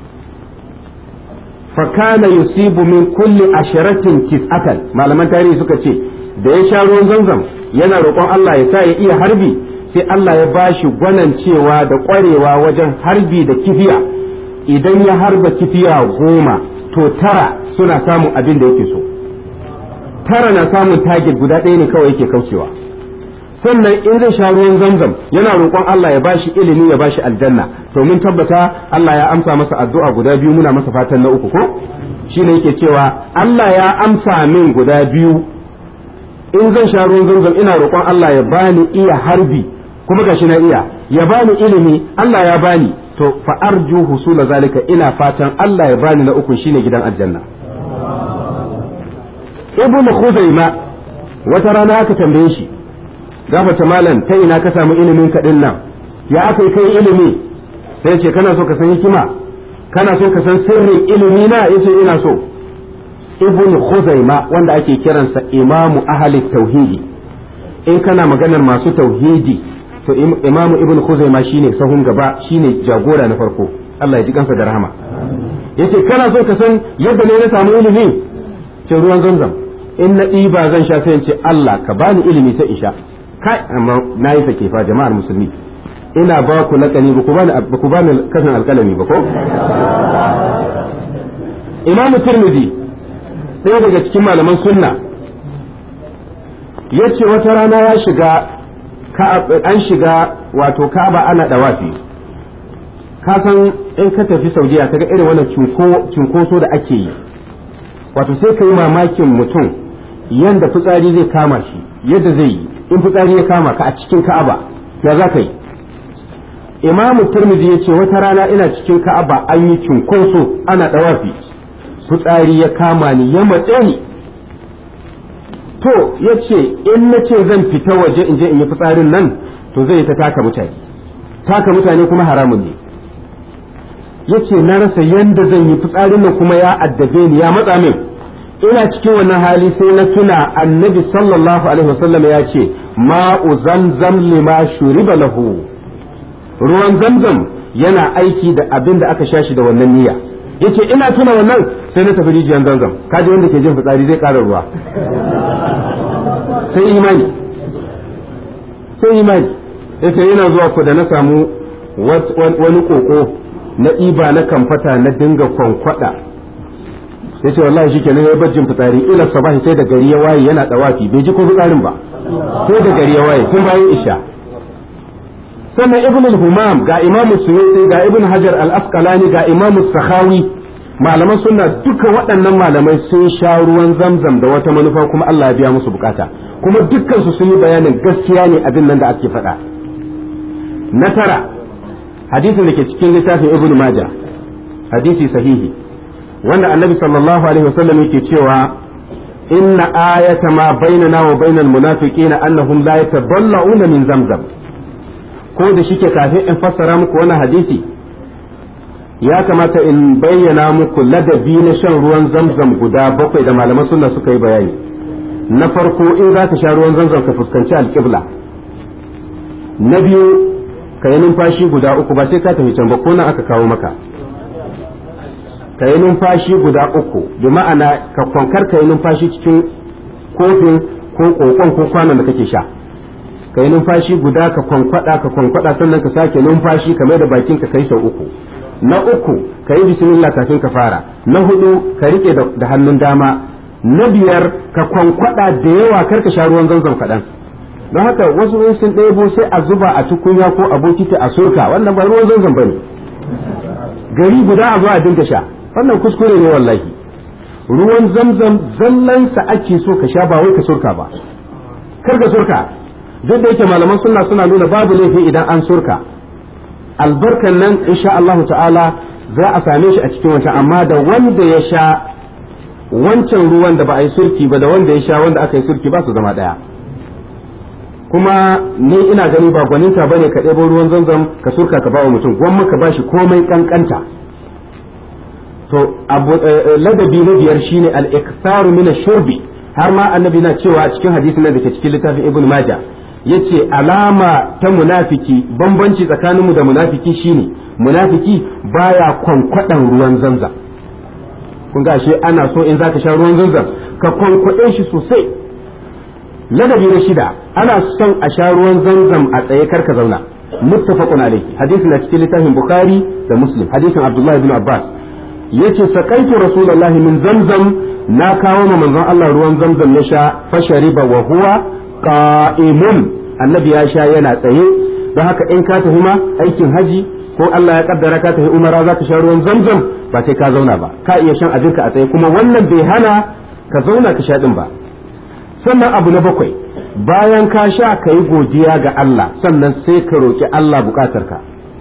Speaker 1: fakana yusibu min kulli asharatin tis'atan, malaman tarihi suka ce da ya sha ruwan zamzam yana roƙon Allah ya sa ya iya harbi, sai Allah ya bashi gwanancewa da ƙwarewa wajen harbi da kifiya. Idan ya harba kifiya 10 to 9 suna samun abin da yake so, 9 na samun target guda ɗaya ne kawai yake kaucewa. Sannan in zai sha ruwan zamzam yana roƙon Allah ya bashi ilimi ya bashi aljanna, to mun tabbata Allah ya amsa masa addu'a guda biyu, muna masa fatan na uku ko shine yake cewa Allah ya amsa min guda biyu, in zan sha ruwan zamzam ina roƙon Allah ya bani iya harbi kuma gashi na iya, ya bani ilimi Allah ya bani, to fa arju husula zalika, ina fatan Allah ya bani na uku shine gidan aljanna. Ibn Khuzaima wata rana aka tambaye shi, gafata malam ta ina ka samu ilimin ka din nan, ya aka kai ilimi? Sai ce kana so ka san hikima, kana so ka san sirrin ilimi na? Yace ina so. Ibn Khuzaima wanda ake kiransa imamu ahli tauhidi, in kana maganar masu tauhidi to imamu Ibn Khuzaima shine sahun gaba, shine jagora na farko, Allah ya ji kansa da rahama. Yace kana so ka san yadda ne na samu ilimi? Ce ruwan zamzam in na ɗiba zan sha sai in ce Allah ka bani ilimi sai in sha. Kai amma na yi sake fa jama'ar musulmi, ina ba ku lakani ba ku bani kasan alkalami ba ko? Imamu Tirmidhi ɗaya daga cikin malaman sunna ya ce wata rana ya shiga an shiga wato Ka'aba ana dawafi. Ka san in ka tafi Saudiya kaga irin wannan cunkoso da ake yi, wato sai ka yi mamakin mutum yanda fitsari zai kama shi, yadda zai yi in fitsari ya kama ka a cikin Ka'aba ya za ka yi. Imamu Tirmidhi ya ce wata rana ina cikin Ka'aba an yi cunkoso ana dawafi, fitsari ya kama ni ya matse ni. To ya ce in na ce zan fita waje in je in yi fitsarin nan to zai ta taka mutane kuma haramun ne. Ya ce na rasa yanda zan yi fitsarin nan kuma ya addabe ni ya matsa min. Ina cikin wannan hali sai na tuna annabi sallallahu alaihi wasallam ya ce ma'u zamzam lima shuriba lahu, ruwan zamzam yana aiki da abin da aka sha shi da wannan niyya. Yace ina tuna wannan sai na tafi rijiyar zamzam, kaji wanda ke jin fitsari zai ƙara ruwa. sai imani yace yana zuwa ku da na samu wani koko na ɗiba na kamfata na dinga kwankwada, ya ce wallahi shi kenan ya bajin fitsari ila sabahi sai da gari ya waye yana dawafi bai ji ko fitsarin ba sai da gari ya waye tun bayan isha. Sannan ibn al-Humam ga imamu Suyuti ga ibn Hajar al-Asqalani ga imamu Sakhawi, malaman sunna duka waɗannan malamai sun sha ruwan zamzam da wata manufa kuma Allah ya biya musu bukata, kuma dukkan su sun yi bayanin gaskiya ne abin nan da ake faɗa. Na tara, hadisin da ke cikin littafin Ibn Majah, hadisi sahihi wanda annabi sallallahu alaihi wasallam yake cewa inna ayata ma bainana wa bainal munafiqina annahum la yataballauna min zamzam. Ko da shike kafin in fassara muku wannan hadisi ya kamata in bayyana muku ladabi na shan ruwan zamzam guda 7 da malaman sunna suka yi bayani. Na farko, in za ka sha ruwan zamzam ka fuskanci alƙibla. Na biyu, ka yi numfashi guda 3 ba sai ka tafi can ba ko nan aka kawo maka. Ka yi numfashi guda 3 bi ma'ana ka kwankar ka yi numfashi cikin kofin ko kokon ko kwanon da kake sha. Ka yi numfashi guda ka kwankwada sannan ka sake numfashi ka mai da bakin ka kai sau 3. Na 3 ka yi bismillah kafin ka fara. Na 4 ka rike da hannun dama. Na 5 ka kwankwada da yawa kar ka sha ruwan zanzan kaɗan. Don haka wasu in sun ɗebo sai a zuba a tukunya ko a bokiti a surka, wannan ba ruwan zanzan bane. Gari guda a zo a dinga sha, wannan kuskure ne wallahi. Ruwan zamzam zallansa ake so ka sha ba wai ka surka ba. Kar ka surka. Duk da yake malaman sunna suna nuna babu laifi idan an surka. Albarkan nan insha Allah ta'ala za a same shi a cikin wancan, amma da wanda ya sha wancan ruwan da ba a yi surki ba da wanda ya sha wanda aka yi surki ba su zama ɗaya. kuma ni ina gani ba gwaninta bane ka ɗebo ruwan zanzam ka surka ka ba wa mutum, gwamma ka bashi komai kankanta. to ladabi na biyar shine al-iktaru min ash-shurbi, har ma annabi na cewa cikin hadisin da ke cikin littafin ibn majah yace alama ta munafiki, bambanci tsakaninmu da munafiki shine munafiki baya kwankwadan ruwan zanzam. kun ga ashe ana so in zaka sha ruwan zanzam ka kwankwade shi sosai. ladabi na shida ana son a sha ruwan zanzam a tsaye kar ka zauna, muttafaqun alayhi, hadisin na cikin littafin bukhari da muslim, hadisin abdullah ibn abbas yace sakaitu rasulullahi min zamzam, na kawo ma manzon Allah ruwan zamzam ya sha, fashariba wa huwa qa'imun, annabi ya sha yana tsaye. don haka in ka tafi ma aikin haji ko Allah ya kaddara ka tafi umara za ka sha ruwan zamzam ba sai ka zauna ba, ka iya shan abinka a tsaye, kuma wannan bai hana ka zauna ka sha din ba. sannan abu na bakwai, bayan ka sha ka yi godiya ga Allah, sannan sai ka roƙi Allah buƙatarka.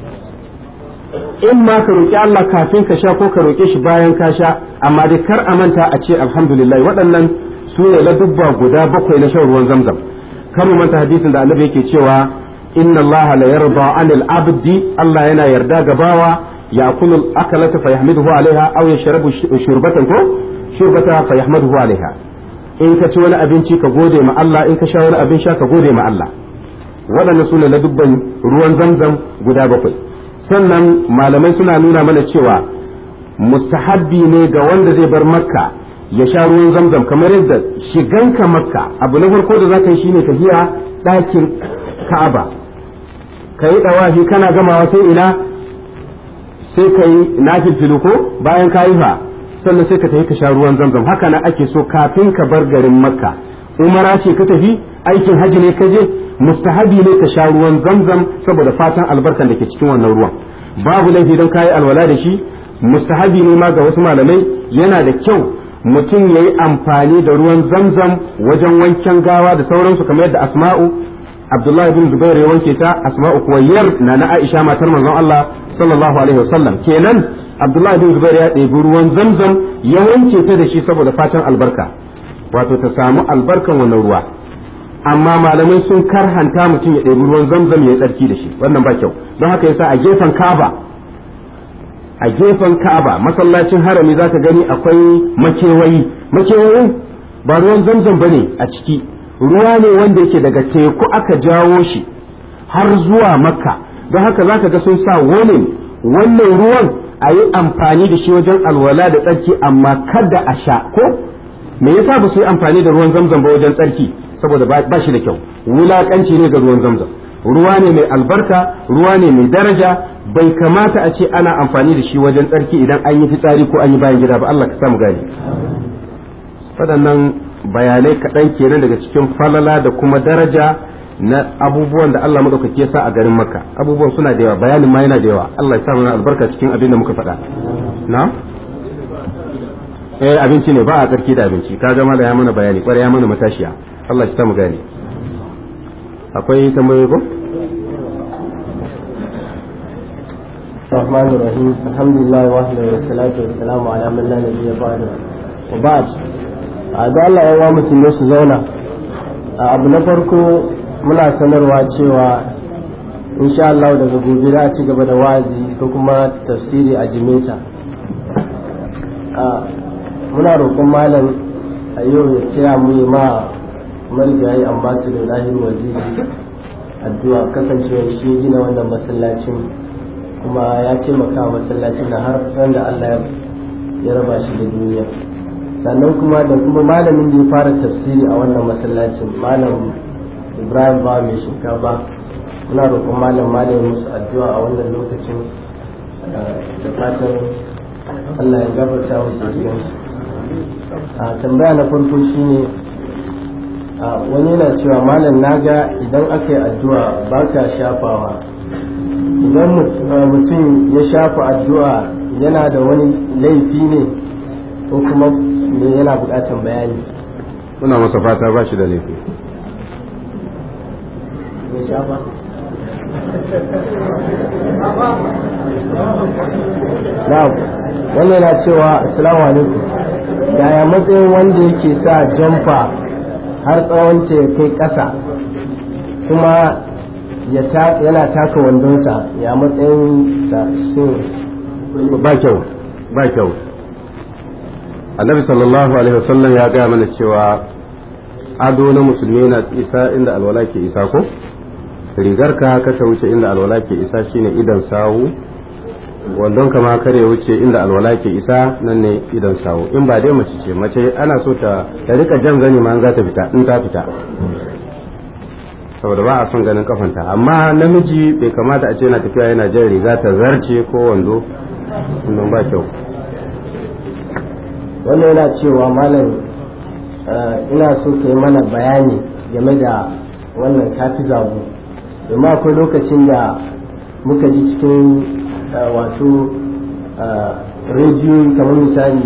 Speaker 1: in ma ka roƙi Allah kafin ka sha ko ka roƙe shi bayan ka sha, amma dai kar a manta a ce alhamdulillah. waɗannan su ne ladubba guda bakwai na shan ruwan zamzam. kar mu manta hadisin da annabi yake cewa inna Allah la yarda 'anil abdi, Allah yana yarda ga bawa ya'kulu al-akalata fa yahmaduhu 'alayha aw yashrabu shurbatan ko shurbata fa yahmaduhu 'alayha. in ka ci wani abinci ka gode ma Allah, in ka sha wani abin sha ka gode ma Allah. waɗannan su ne ladubban ruwan zamzam guda bakwai. sannan malamai suna nuna mana cewa mustahabbi ne ga wanda zai bar makka ya sha ruwan zamzam, kamar yadda shiganka makka abu na farko da za ka yi shine tafiya ɗakin ka'aba, ka yi ɗawafi, kana gamawa sai ina sai ka yi nafilfilu ko bayan ka yi fa sannan sai ka tafi ka sha ruwan zamzam. haka na ake so kafin ka bar garin makka. umara ce ka tafi, aikin haji ne ka je, mustahabi ne ka sha ruwan zamzam saboda fatan albarkan da ke cikin wannan ruwan. babu laifi don kayi alwala da shi, mustahabi ne ma ga wasu malamai yana da kyau mutum ya yi amfani da ruwan zamzam wajen wanken gawa da sauransu, kamar yadda asma'u abdullahi bin zubair ya wanke ta, asma'u kuwa yar na aisha matar manzon Allah sallallahu alaihi wasallam. kenan abdullahi bin zubair ya ɗebi ruwan zamzam ya wanke ta da shi saboda fatan albarka, wato ta samu albarkan wannan ruwa. amma malamai sun karhanta mutum ya ɗebi ruwan zamzam ya tsarki da shi, wannan ba kyau. don haka yasa a gefen Ka'aba masallacin harami zaka gani akwai makewayin ba ruwan zamzam bane a ciki, ruwa ne wanda yake daga teku aka jawo shi har zuwa Makka. don haka zaka ga sun sa wannan ruwan a yi amfani da shi wajen alwala da tsarki, amma kada a sha. ko me yasa ba su yi amfani da ruwan zamzam ba wajen tsarki? saboda ba shi da kyau, wulakanci ne ga ruwan zamzam. ruwa ne mai albarka, ruwa ne mai daraja, bai kamata a ce ana amfani da shi wajen tsarki idan an yi fitsari ko an yi bayan gida ba. Allah ka samu gani. waɗannan bayanai kaɗan kenan daga cikin falala da kuma daraja na abubuwan da Allah madaukaki ya sa a garin Makka. abubuwan suna da yawa, bayanin ma yana da yawa. Allah ya sa mana albarka cikin abin da muka faɗa. na abinci ne, ba a tsarki da abinci. ka ga mala ya mana bayani, kwarai ya mana matashiya. Allah ya samu gani. akwai tambayoyi ko?
Speaker 2: الرحمن الرحيم الحمد لله وحده والصلاة والسلام على من لا نبي بعده وبعد da Allah ya wa musulmi su zauna. abu na farko muna sanarwa cewa insha Allah daga gobe za a ci gaba da wa'azi ko kuma tafsiri a Jimeta. muna roƙon malam a yau ya kira mu ma marigayi ambassador Lahir Waziri addu'a, kasancewa shi gina wannan masallacin kuma ya taimaka masallacin na har da Allah ya raba shi da duniya. sannan kuma da kuma malamin da ya fara tafsiri a wannan masallacin, malam Ibrahim ba mai shinkafa, muna roƙon malam musu addu'a a wannan lokacin da fatan Allah ya gafarta musu jiyansu. tambaya na farko shine wani yana cewa malam naga idan aka yi addu'a ba ka shafawa, idan mutum ya shafa addu'a yana da wani laifi ne ko kuma yana bukatan bayani?
Speaker 1: muna masa fata ba shi da laifi.
Speaker 2: wannan yana cewa assalamu alaikum, yaya matsayin wanda yake sa jamfa har tsawon ta ya kai ƙasa kuma yana taka wandonsa, ya matsayin sa
Speaker 1: ba kyau. Annabi sallallahu alaihi wasallam ya gaya mana cewa ado na musulmi na isa inda alwala ke isa ko rigar ka ta wuce inda alwala ke isa shine idan sawu, wandon ka ma kare wuce inda alwala ke isa nan ne idan sawu. In ba dai mace ana so ta rika jan zani ma za ta fita in ta fita, saboda ba a son ganin kafanta. Amma namiji bai kamata a ce yana tafiya yana jan riga ta zarce ko wando, wannan ba kyau.
Speaker 2: wannan yana cewa malam ina so ka yi mana bayani game da wannan kafi zabu, domin akwai lokacin da muka ji cikin wato rediyo kamar misali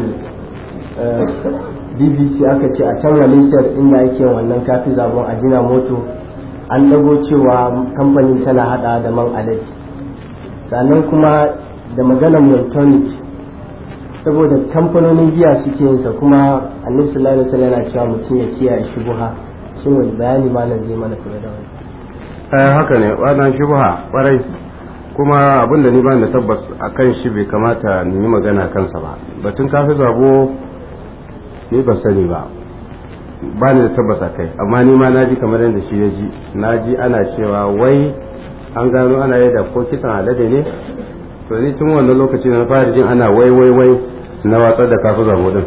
Speaker 2: BBC aka ce a can Malaysia inda ake wannan kafi zabon a jina moto an dago cewa kamfanin tana hada da man alaji, sannan kuma da maganar Moltonic saboda kamfanonin giya suke yinsa, kuma annabi sallallahu alaihi wasallam yana cewa mutum ya kiyaye shubha. Shin wani bayani malam zai mana kuma da wani?
Speaker 1: Haka ne, wannan shubha kwarai, kuma abin da ni ba da tabbas akan shi bai kamata ni yi magana kansa ba. Batun kafi zabo ni ba sani ba ni da tabbas akai, amma ni ma naji kamar yadda shi ya ji, naji ana cewa wai an gano ana yi da ko kitan alade ne, to ni tun wannan lokaci na fara jin ana wai na watsar da kafi zabo din.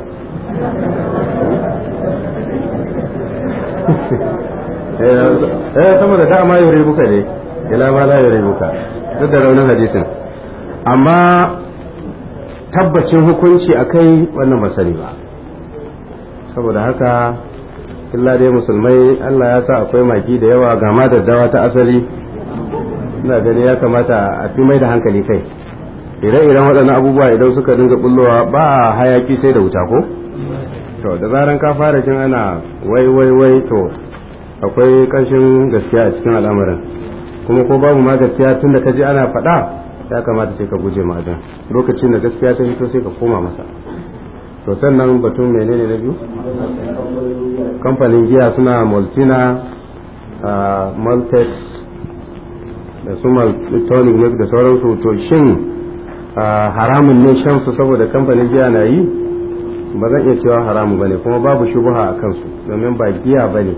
Speaker 1: Sama da dama yare buka ne ila ma la yare buka duk da raunin hadisin, amma tabbacin hukunci akai wannan ba sani ba. Saboda haka illa dai musulmai Allah ya sa akwai maki da yawa ga ma daddawa ta asali, ina gani ya kamata a fi mai da hankali kai. Ire-iren waɗannan abubuwa idan suka dinga bullowa ba hayaki sai da wuta ko? To da zaran ka fara jin ana wai to akwai ƙanshin gaskiya a cikin al'amarin, kuma ko babu ma gaskiya tun da ka ji ana faɗa ya kamata sai ka guje ma abin. Lokacin da gaskiya ta fito sai ka koma masa. To sannan batun menene na biyu? Kamfanin giya suna Maltina, Maltex da su Maltonic milk da sauransu. To shin haramun ne shan su saboda kamfanin giya na yi? Ba zan iya cewa haramun bane, kuma babu shubha a kansu, domin ba giya bane.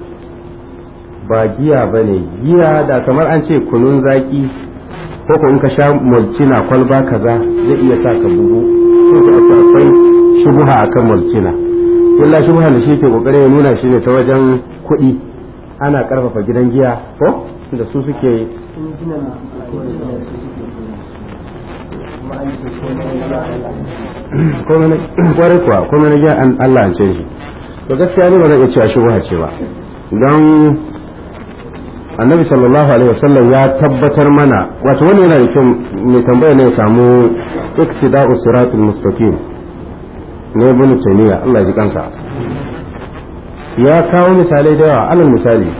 Speaker 1: Giya da kamar an ce kunun zaki ko in ka sha Maltina kwalba kaza zai iya sa ka bugu, to akwai shubha akan Maltina. Illa shubha da shi ke kokari ya nuna shi ne ta wajen kuɗi, ana karfafa gidan giya ko da su suke kwarai kuwa kuma na giya an Allah an ce shi. To gaskiya ne ba zan iya cewa shubha ce ba, don annabi sallallahu alaihi wasallam ya tabbatar mana, wato wani yana da kyau mai tambaya ne ya samu iktida'u siratul mustaqim ne ibn taymiya Allah ji kansa, ya kawo misalai da yawa. Alal misali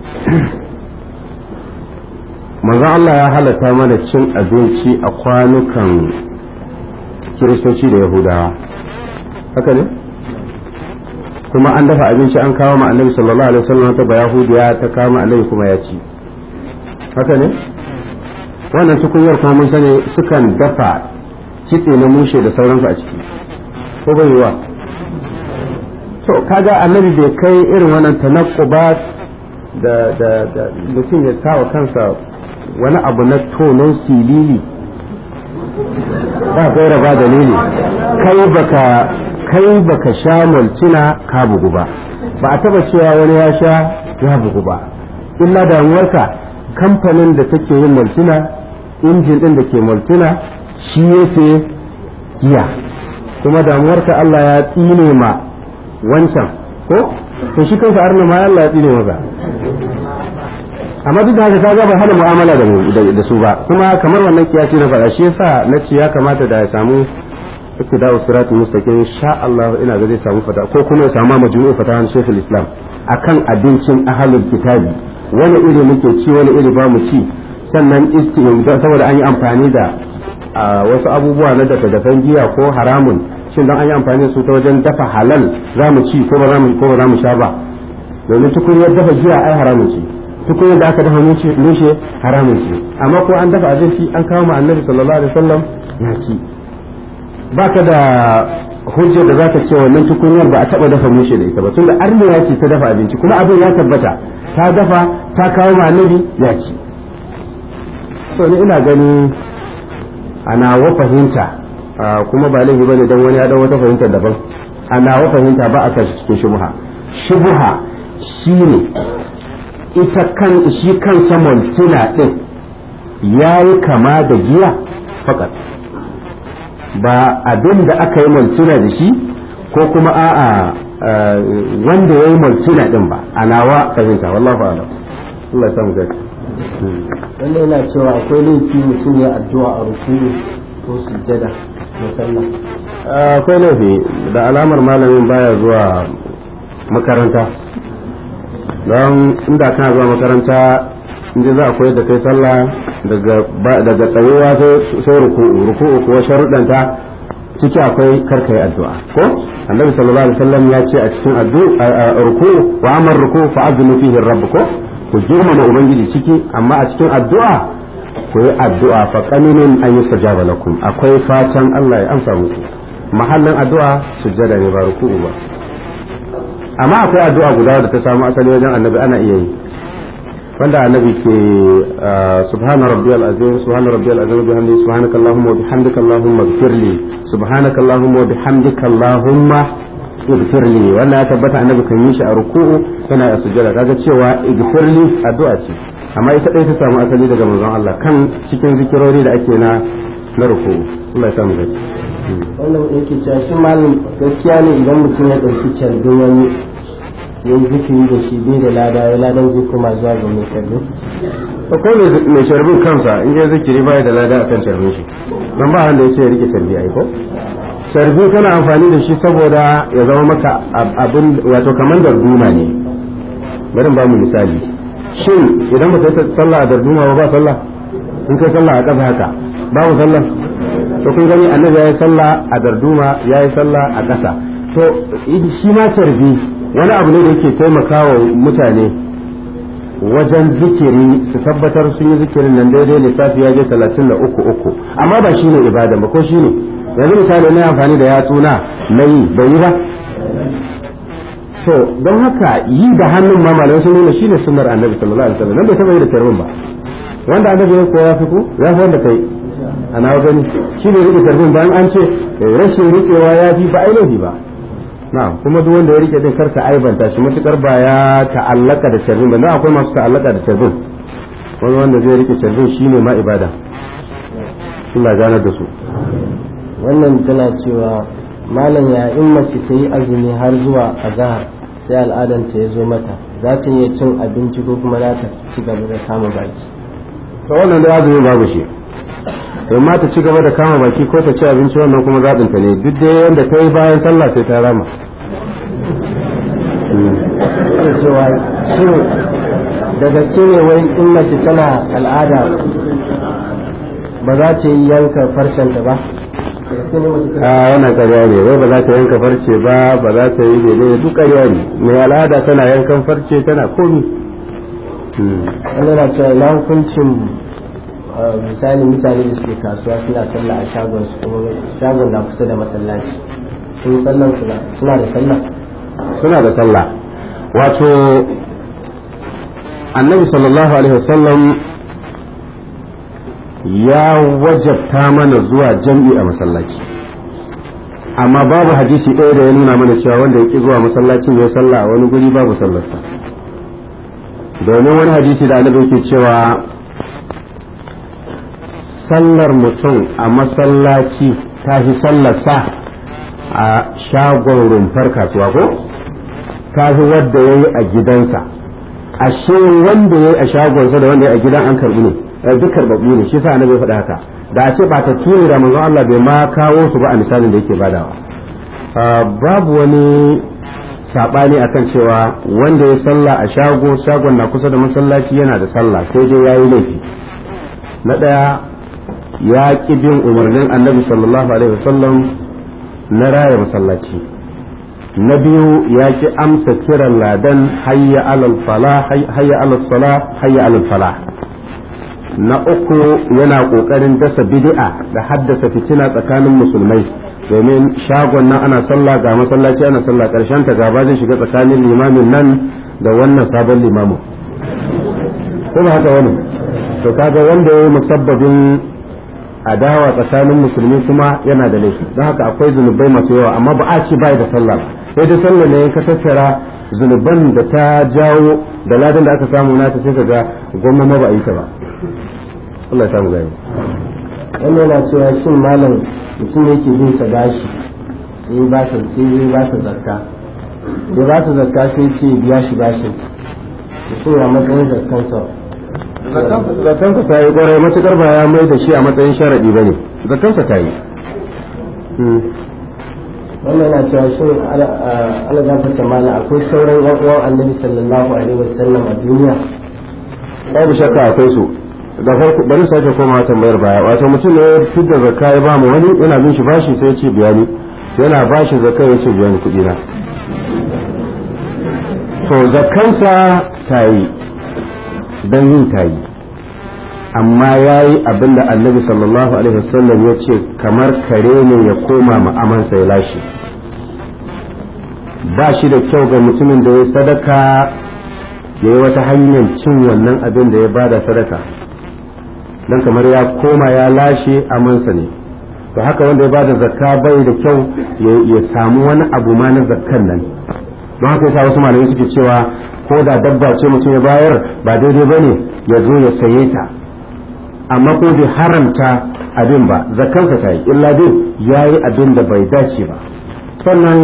Speaker 1: manzon Allah ya halatta mana cin abinci a kwanukan kiristoci da yahudawa, haka ne? Kuma an dafa abinci an kawo ma annabi sallallahu alaihi wasallam ta bayahudiya ta kawo ma annabi kuma ya ci, haka ne? Wannan tukunyar kuma mun sani sukan dafa kitse na mushe da sauransu a ciki, ko bai yiwa? To kaga annabi bai kai irin wannan tanaqqubat da mutum ya kawo kansa wani abu na tonon silili ba gaira ba dalili, kai baka sha Maltina ka bugu ba a taba cewa wani ya sha ya bugu ba, illa damuwarka kamfanin da take yin Maltina, injin din da ke Maltina shi yake giya, kuma damuwarka Allah ya tsine ma wancan ko to shi kansa arna ma Allah ya tsine masa. Amma duk da haka kaga ba hana mu'amala da su ba, kuma kamar wannan kiyasi na faɗa, shi yasa na ce ya kamata da ya samu iktida'u siratul mustaqim insha Allah ina ga zai samu fata, ko kuma ya samu majmu'u fatahan Sheikhul Islam akan abincin ahlul kitabi, wani iri muke ci wani iri ba mu ci, sannan saboda an yi amfani da wasu abubuwa na dafa giya ko haramun, shin don an yi amfani da su ta wajen dafa halal za mu ci ko ba za mu sha ba? domin tukunyar dafa giya ai haramun ce, tukunyar da aka dafa mushe haramun ce, amma ko an dafa abinci an kawo ma annabi sallallahu alaihi wasallam ya ci. baka da hujjar da zaka ce wannan tukunyar ba a taba dafa mushe da ita ba, tunda arniya ce ta dafa abinci kuma abin ya tabbata ta dafa ta kawo ma annabi ya ci. so ni ina gani ana wa fahimta kuma ba laifi bane dan wani ya dau wata fahimta daban. ana wa fahimta ba a kashi cikin shubha shine ita shi kansa maltina din yayi kama da giya fakat, ba abin da aka yi maltina da shi ko kuma a'a wanda ya yi maltina din ba. ana wa fahimta wallahu a'lam. Allah ya samu gaci.
Speaker 2: wanda yana cewa akwai laifi mutum ya addu'a a rukuni ko sujjada na sallah.
Speaker 1: akwai laifi da alamar malamin baya zuwa makaranta, don inda kana zuwa makaranta inda za a koyar da kai sallah daga tsayewa sai ruku'u kuwa sharuɗanta ciki akwai karkai addu'a ko annabi sallallahu alaihi wasallam ya ce a cikin ruku'u wa amar ruku'u fa azmu fihi rabb ko ku girmama ubangiji ciki, amma a cikin addu'a ku yi addu'a fa qaminun an yustajaba lakum, akwai fatan Allah ya amsa muku. mahallin addu'a sujjada ne ba ruku'u ba, amma akwai addu'a guda da ta samu asali wajen annabi ana iya yi, wanda annabi ke subhana rabbiyal azim bihamdi subhanaka allahumma wa bihamdika allahumma ighfirli subhanaka allahumma wa bihamdika allahumma ighfirli. wannan ya tabbata annabi kan yi shi a ruku'u yana a sujjada, kaga cewa ighfirli addu'a ce, amma ita dai ta samu asali daga manzon Allah kan cikin zikirori da ake na ruku'u. Allah ya samu gaci.
Speaker 2: wannan yake cewa shi malam gaskiya ne idan mutum ya dauki carbin wani ya yi zikiri da shi bai da lada ya ladan zai kuma zuwa ga mai carbin?
Speaker 1: ko mai carbin kansa in ya zikiri bai da lada akan carbin shi, dan ba wanda ya ce ya rike carbi ai ko carbi kana amfani da shi saboda ya zama maka abin wato kamar darduma ne. bari ba mu misali, shin idan ba kai sallah a darduma ba sallah, in kai sallah a ƙasa haka babu sallah? to kun gani annabi yayi sallah a darduma yayi sallah a ƙasa. to shi ma tarbi wani abu ne da yake taimakawa mutane wajen zikiri su tabbatar sun yi zikirin nan daidai lissafi ya je 33 amma ba shine ibada ba ko shine? yanzu misali na amfani da yatsuna na yi bai yi ba. to don haka yi da hannun ma malamai sun nuna shine sunnar annabi sallallahu alaihi wasallam, nan bai taba yi da tarbin ba. wanda annabi ya koya fi ku ya fi wanda kai ana gani shi ne rike tarbin bayan an ce rashin rikewa ya fi ba ainihi ba. na'am, kuma duk wanda ya rike din karka aibanta shi matukar ba ya ta'allaka da tarbin ba, dan akwai masu ta'allaka da tarbin, wanda zai rike tarbin shine ma ibada. Allah ya ganar da su.
Speaker 2: wannan tana cewa malam ya in mace ta yi azumi har zuwa azhar sai al'adanta ya zo mata, za ta iya cin abinci ko kuma za ta ci gaba da kama baki?
Speaker 1: to wannan da azumi babu shi, amma ta ci gaba da kama baki ko ta ci abinci wannan kuma zaɓin ta ne, duk da yanda ta yi bayan sallah sai ta rama.
Speaker 2: cewa shin da gaske ne wai in mace tana al'ada ba za ta yi yanka farcenta ba?
Speaker 1: wannan ƙarya ne, wai ba za ta yanka farce ba za ta yi daidai, duk ƙarya ne. mai al'ada tana yankan farce tana komi.
Speaker 2: wannan na cewa ina hukuncin misali mutane da suke kasuwa suna sallah a shagon su kuma shagon na kusa da masallaci, sun sallan suna da sallah?
Speaker 1: suna da sallah. wato annabi sallallahu alaihi wasallam ya wajabta mana zuwa jam'i a masallaci, amma babu hadisi ɗaya da ya nuna mana cewa wanda ya ƙi zuwa masallacin ya sallah a wani guri babu sallarsa. domin wani hadisi da annabi yake cewa sallar mutum a masallaci ta fi sallarsa a shagon rumfar kasuwa ko ta fi wadda ya yi a gidansa. ashe wanda ya yi a shagonsa da wanda ya yi a gidan an karɓi ne, duk karɓaɓɓu ne, shi sa annabi ya faɗa haka. da a ce ba ta tuni da manzon Allah bai ma kawo su ba a misalin da yake badawa. babu wani sabani akan cewa wanda ya sallah a shagon na kusa da masallaci yana da sallah, sai dai yayi laifi na ɗaya ya ƙi bin umarnin annabi sallallahu alaihi wasallam na raya masallaci, na biyu ya ƙi amsa kiran ladan hayya alal falah hayya alal salah hayya alal falah, na uku yana ƙoƙarin dasa bid'a da haddasa fitina tsakanin musulmai, domin shagon nan ana sallah ga masallaci ana sallah, ƙarshen ta gaba zai shiga tsakanin limamin nan da wannan sabon limamin, ko ba haka wani? To kaga wanda ya yi musabbabin adawa tsakanin musulmi kuma yana da laifi, don haka akwai zunubai masu yawa, amma ba a ci bai da sallah, sai da sallah ne ka tattara zunuban da ta jawo da ladan da aka samu nata sai ka ga gwamnati ba a yi ta ba. Allah ya samu gani.
Speaker 2: Wannan yana cewa shin malam mutum yake bin sa bashi sai ba ta zakka, sai ba ta zakka sai ce biya shi bashin, shin ya matsayin zakkansa? Zakkansa ta yi kwarai matuƙar ba ya mai da shi a matsayin sharaɗi ba ne, zakkansa ta yi. Wannan yana cewa shin alagafarta malam akwai sauran yan uwan annabi sallallahu alaihi wasallam a duniya?
Speaker 1: Babu shakka akwai su. Da farko bari sake komawa tambayar baya, wato mutum ne ya fitar da zakka ya ba mu wani yana bin shi bashi sai ya ce biya ni, yana bashi zakka ya ce biya ni kuɗi na. To zakkansa ta yi don yin ta yi, amma ya yi abin da annabi sallallahu alaihi wasallam ya ce kamar kare ne ya koma ma'amansa ya lashe. Ba shi da kyau ga mutumin da ya sadaka ya yi wata hanyar cin wannan abin da ya bada sadaka, don kamar ya koma ya lashe amansa ne. To haka wanda ya bada zakka bai da kyau ya samu wani abu ma na zakkan nan, don haka yasa wasu malamai suke cewa ko da dabba ce mutum ya bayar ba daidai ba ne ya zo ya saye ta, amma ko bai haramta abin ba zakkansa ta yi, illa dai ya yi abin da bai dace ba. Sannan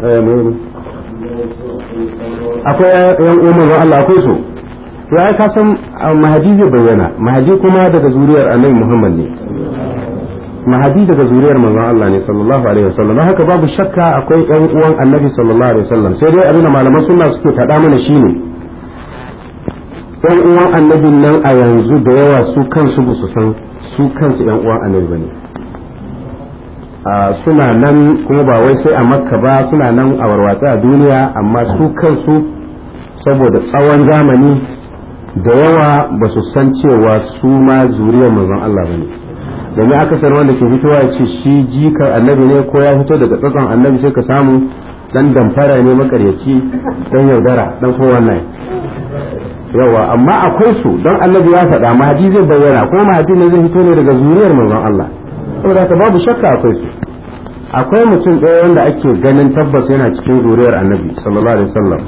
Speaker 1: akwai yan umar Allah akwai su, ya ka san mahadi zai bayyana, mahadi kuma daga zuriyar annabi Muhammad ne, mahadi daga zuriyar manzon Allah ne sallallahu alaihi wasallam, don haka babu shakka akwai yan uwan annabi sallallahu alaihi wasallam, sai dai abin da malaman sunna suke faɗa mana shine yan uwan annabin nan a yanzu da yawa su kansu ba su san su kansu yan uwan annabi bane, suna nan kuma ba wai sai a Makka ba, suna nan a warwatsa a duniya, amma su kansu saboda tsawon zamani da yawa ba su san cewa su ma zuriyar manzon Allah bane, domin akasar wanda ke fitowa ya ce shi jikar annabi ne ko ya fito daga tsatson annabi sai ka samu dan damfara ne makaryaci dan yaudara dan ko wannan yawa, amma akwai su don annabi ya faɗa mahadi zai bayyana ko mahadi ne zai fito ne daga zuriyar manzon Allah, saboda haka babu shakka akwai su. Akwai mutum ɗaya wanda ake ganin tabbas yana cikin zuriyar annabi sallallahu alaihi wasallam,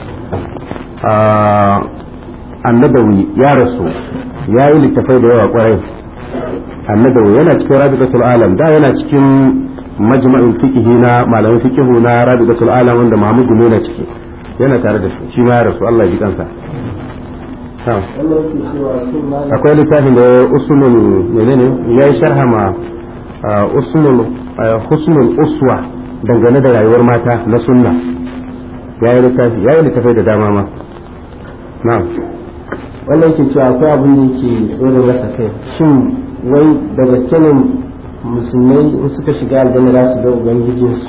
Speaker 1: annabawi ya rasu ya yi littafai da yawa kwarai, annabawi yana cikin rabiqatul alam, da yana cikin majma'ul fiqhi na malamin fiqhu na rabiqatul alam wanda Muhammad Gumi na ciki, yana tare da su, shi ma ya rasu Allah ya ji kansa. Akwai littafin da usulul menene ya yi sharha ma husnul uswa dangane da rayuwar mata na sunna, ya yi littafai da dama ma. Na'am.
Speaker 2: Wannan ke cewa akwai abin da yake dole masa kai, shin wai da gaske ne musulmai in suka shiga aljanna za su ga ubangijinsu?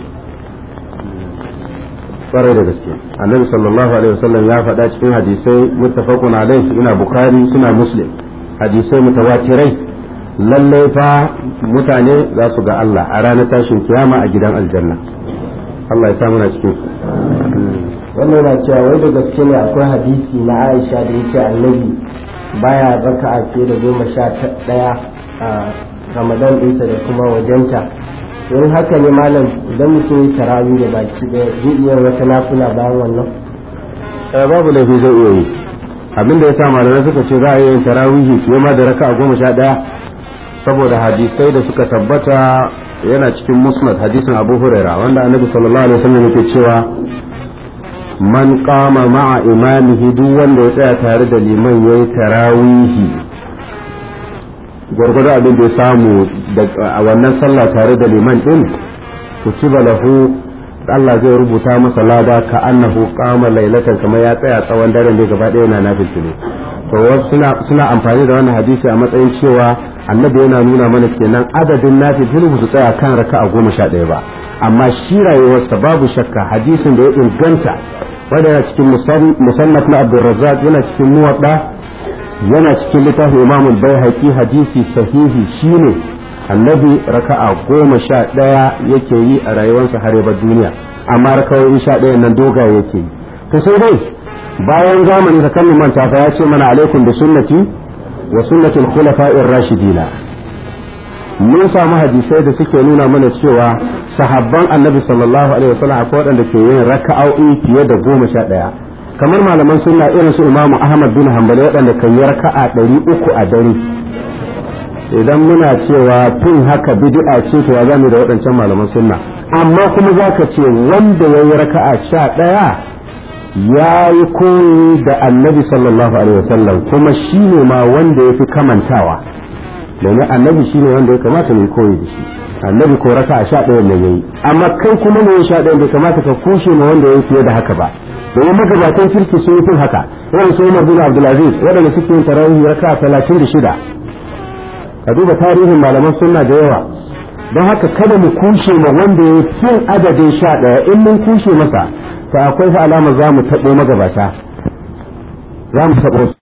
Speaker 1: Kwarai da gaske, annabi sallallahu alaihi wasallam ya faɗa cikin hadisai muttafaqun alaihi, ina bukhari suna muslim, hadisai mutawatirai, lallai fa mutane za su ga Allah a ranar tashin kiyama a gidan aljanna. Allah ya sa muna cikin su.
Speaker 2: Wannan yana cewa wai da gaske ne akwai hadisi na Aisha da yake annabi baya raka'a fiye da 11 a Ramadan ɗinsa da kuma wajenta. Don haka ne malam idan mutum ya tarawih da baki da zai iya wata nafila bayan wannan?
Speaker 1: Babu laifi zai iya yi. Abin da ya sa malamai suka ce za a yi yin tarawih fiye ma da raka'a 11 saboda hadisai da suka tabbata yana cikin musnad hadisin Abu Huraira wanda annabi sallallahu alaihi wasallam yake cewa man qama ma'a imamihi, duk wanda ya tsaya tare da liman yayi tarawihi gwargwado abin da ya samu a wannan sallah tare da liman din, kutiba lahu, Allah zai rubuta masa lada ka annahu qama lailatan, kamar ya tsaya tsawon daren da gaba ɗaya yana nafil. To wasu suna amfani da wannan hadisi a matsayin cewa annabi yana nuna mana kenan adadin nafilu su tsaya kan raka'a 11 ba amma shi rayuwarsa babu shakka hadisin da ya inganta wanda yana cikin musannaf na Abdurrazzaq yana cikin muwadda yana cikin littafin Imam al-Baihaqi hadisi sahihi shine annabi raka'a 11 yake yi a rayuwarsa har ya bar duniya amma raka'o'i 11 nan dogaye yake yi to sai dai bayan zamani da kan manta fa ya ce mana alaikum bi sunnati wa sunnati al-khulafa'ir rashidina mun samu hadisai da suke nuna mana cewa sahabban annabi sallallahu alaihi wasallam akwai waɗanda ke yin raka'o'i fiye da 11 kamar malaman sunna irin su imamu ahmad bin hanbali waɗanda kan yi raka'a 300 a dare idan muna cewa tun haka bid'a ce to ya zamu da waɗancan malaman sunna amma kuma zaka ce wanda yayi raka'a 11 ya yi koyi da annabi sallallahu alaihi wasallam kuma shine ma wanda yafi kamantawa domin annabi shine wanda ya kamata mu koyi da shi annabi ko raka'a 11 ne yayi amma kai kuma ne 11 bai kamata ka kushe ma wanda yayi fiye da haka ba domin magabatan kirki sun yi haka irin su Umar bin Abdul Aziz wadanda suke yin tarawih raka'a 36 ka duba tarihin malaman sunna da yawa don haka kada mu kushe ma wanda yayi fin adadin 11 in mun kushe masa to akwai fa alama za mu tabo magabata za mu tabo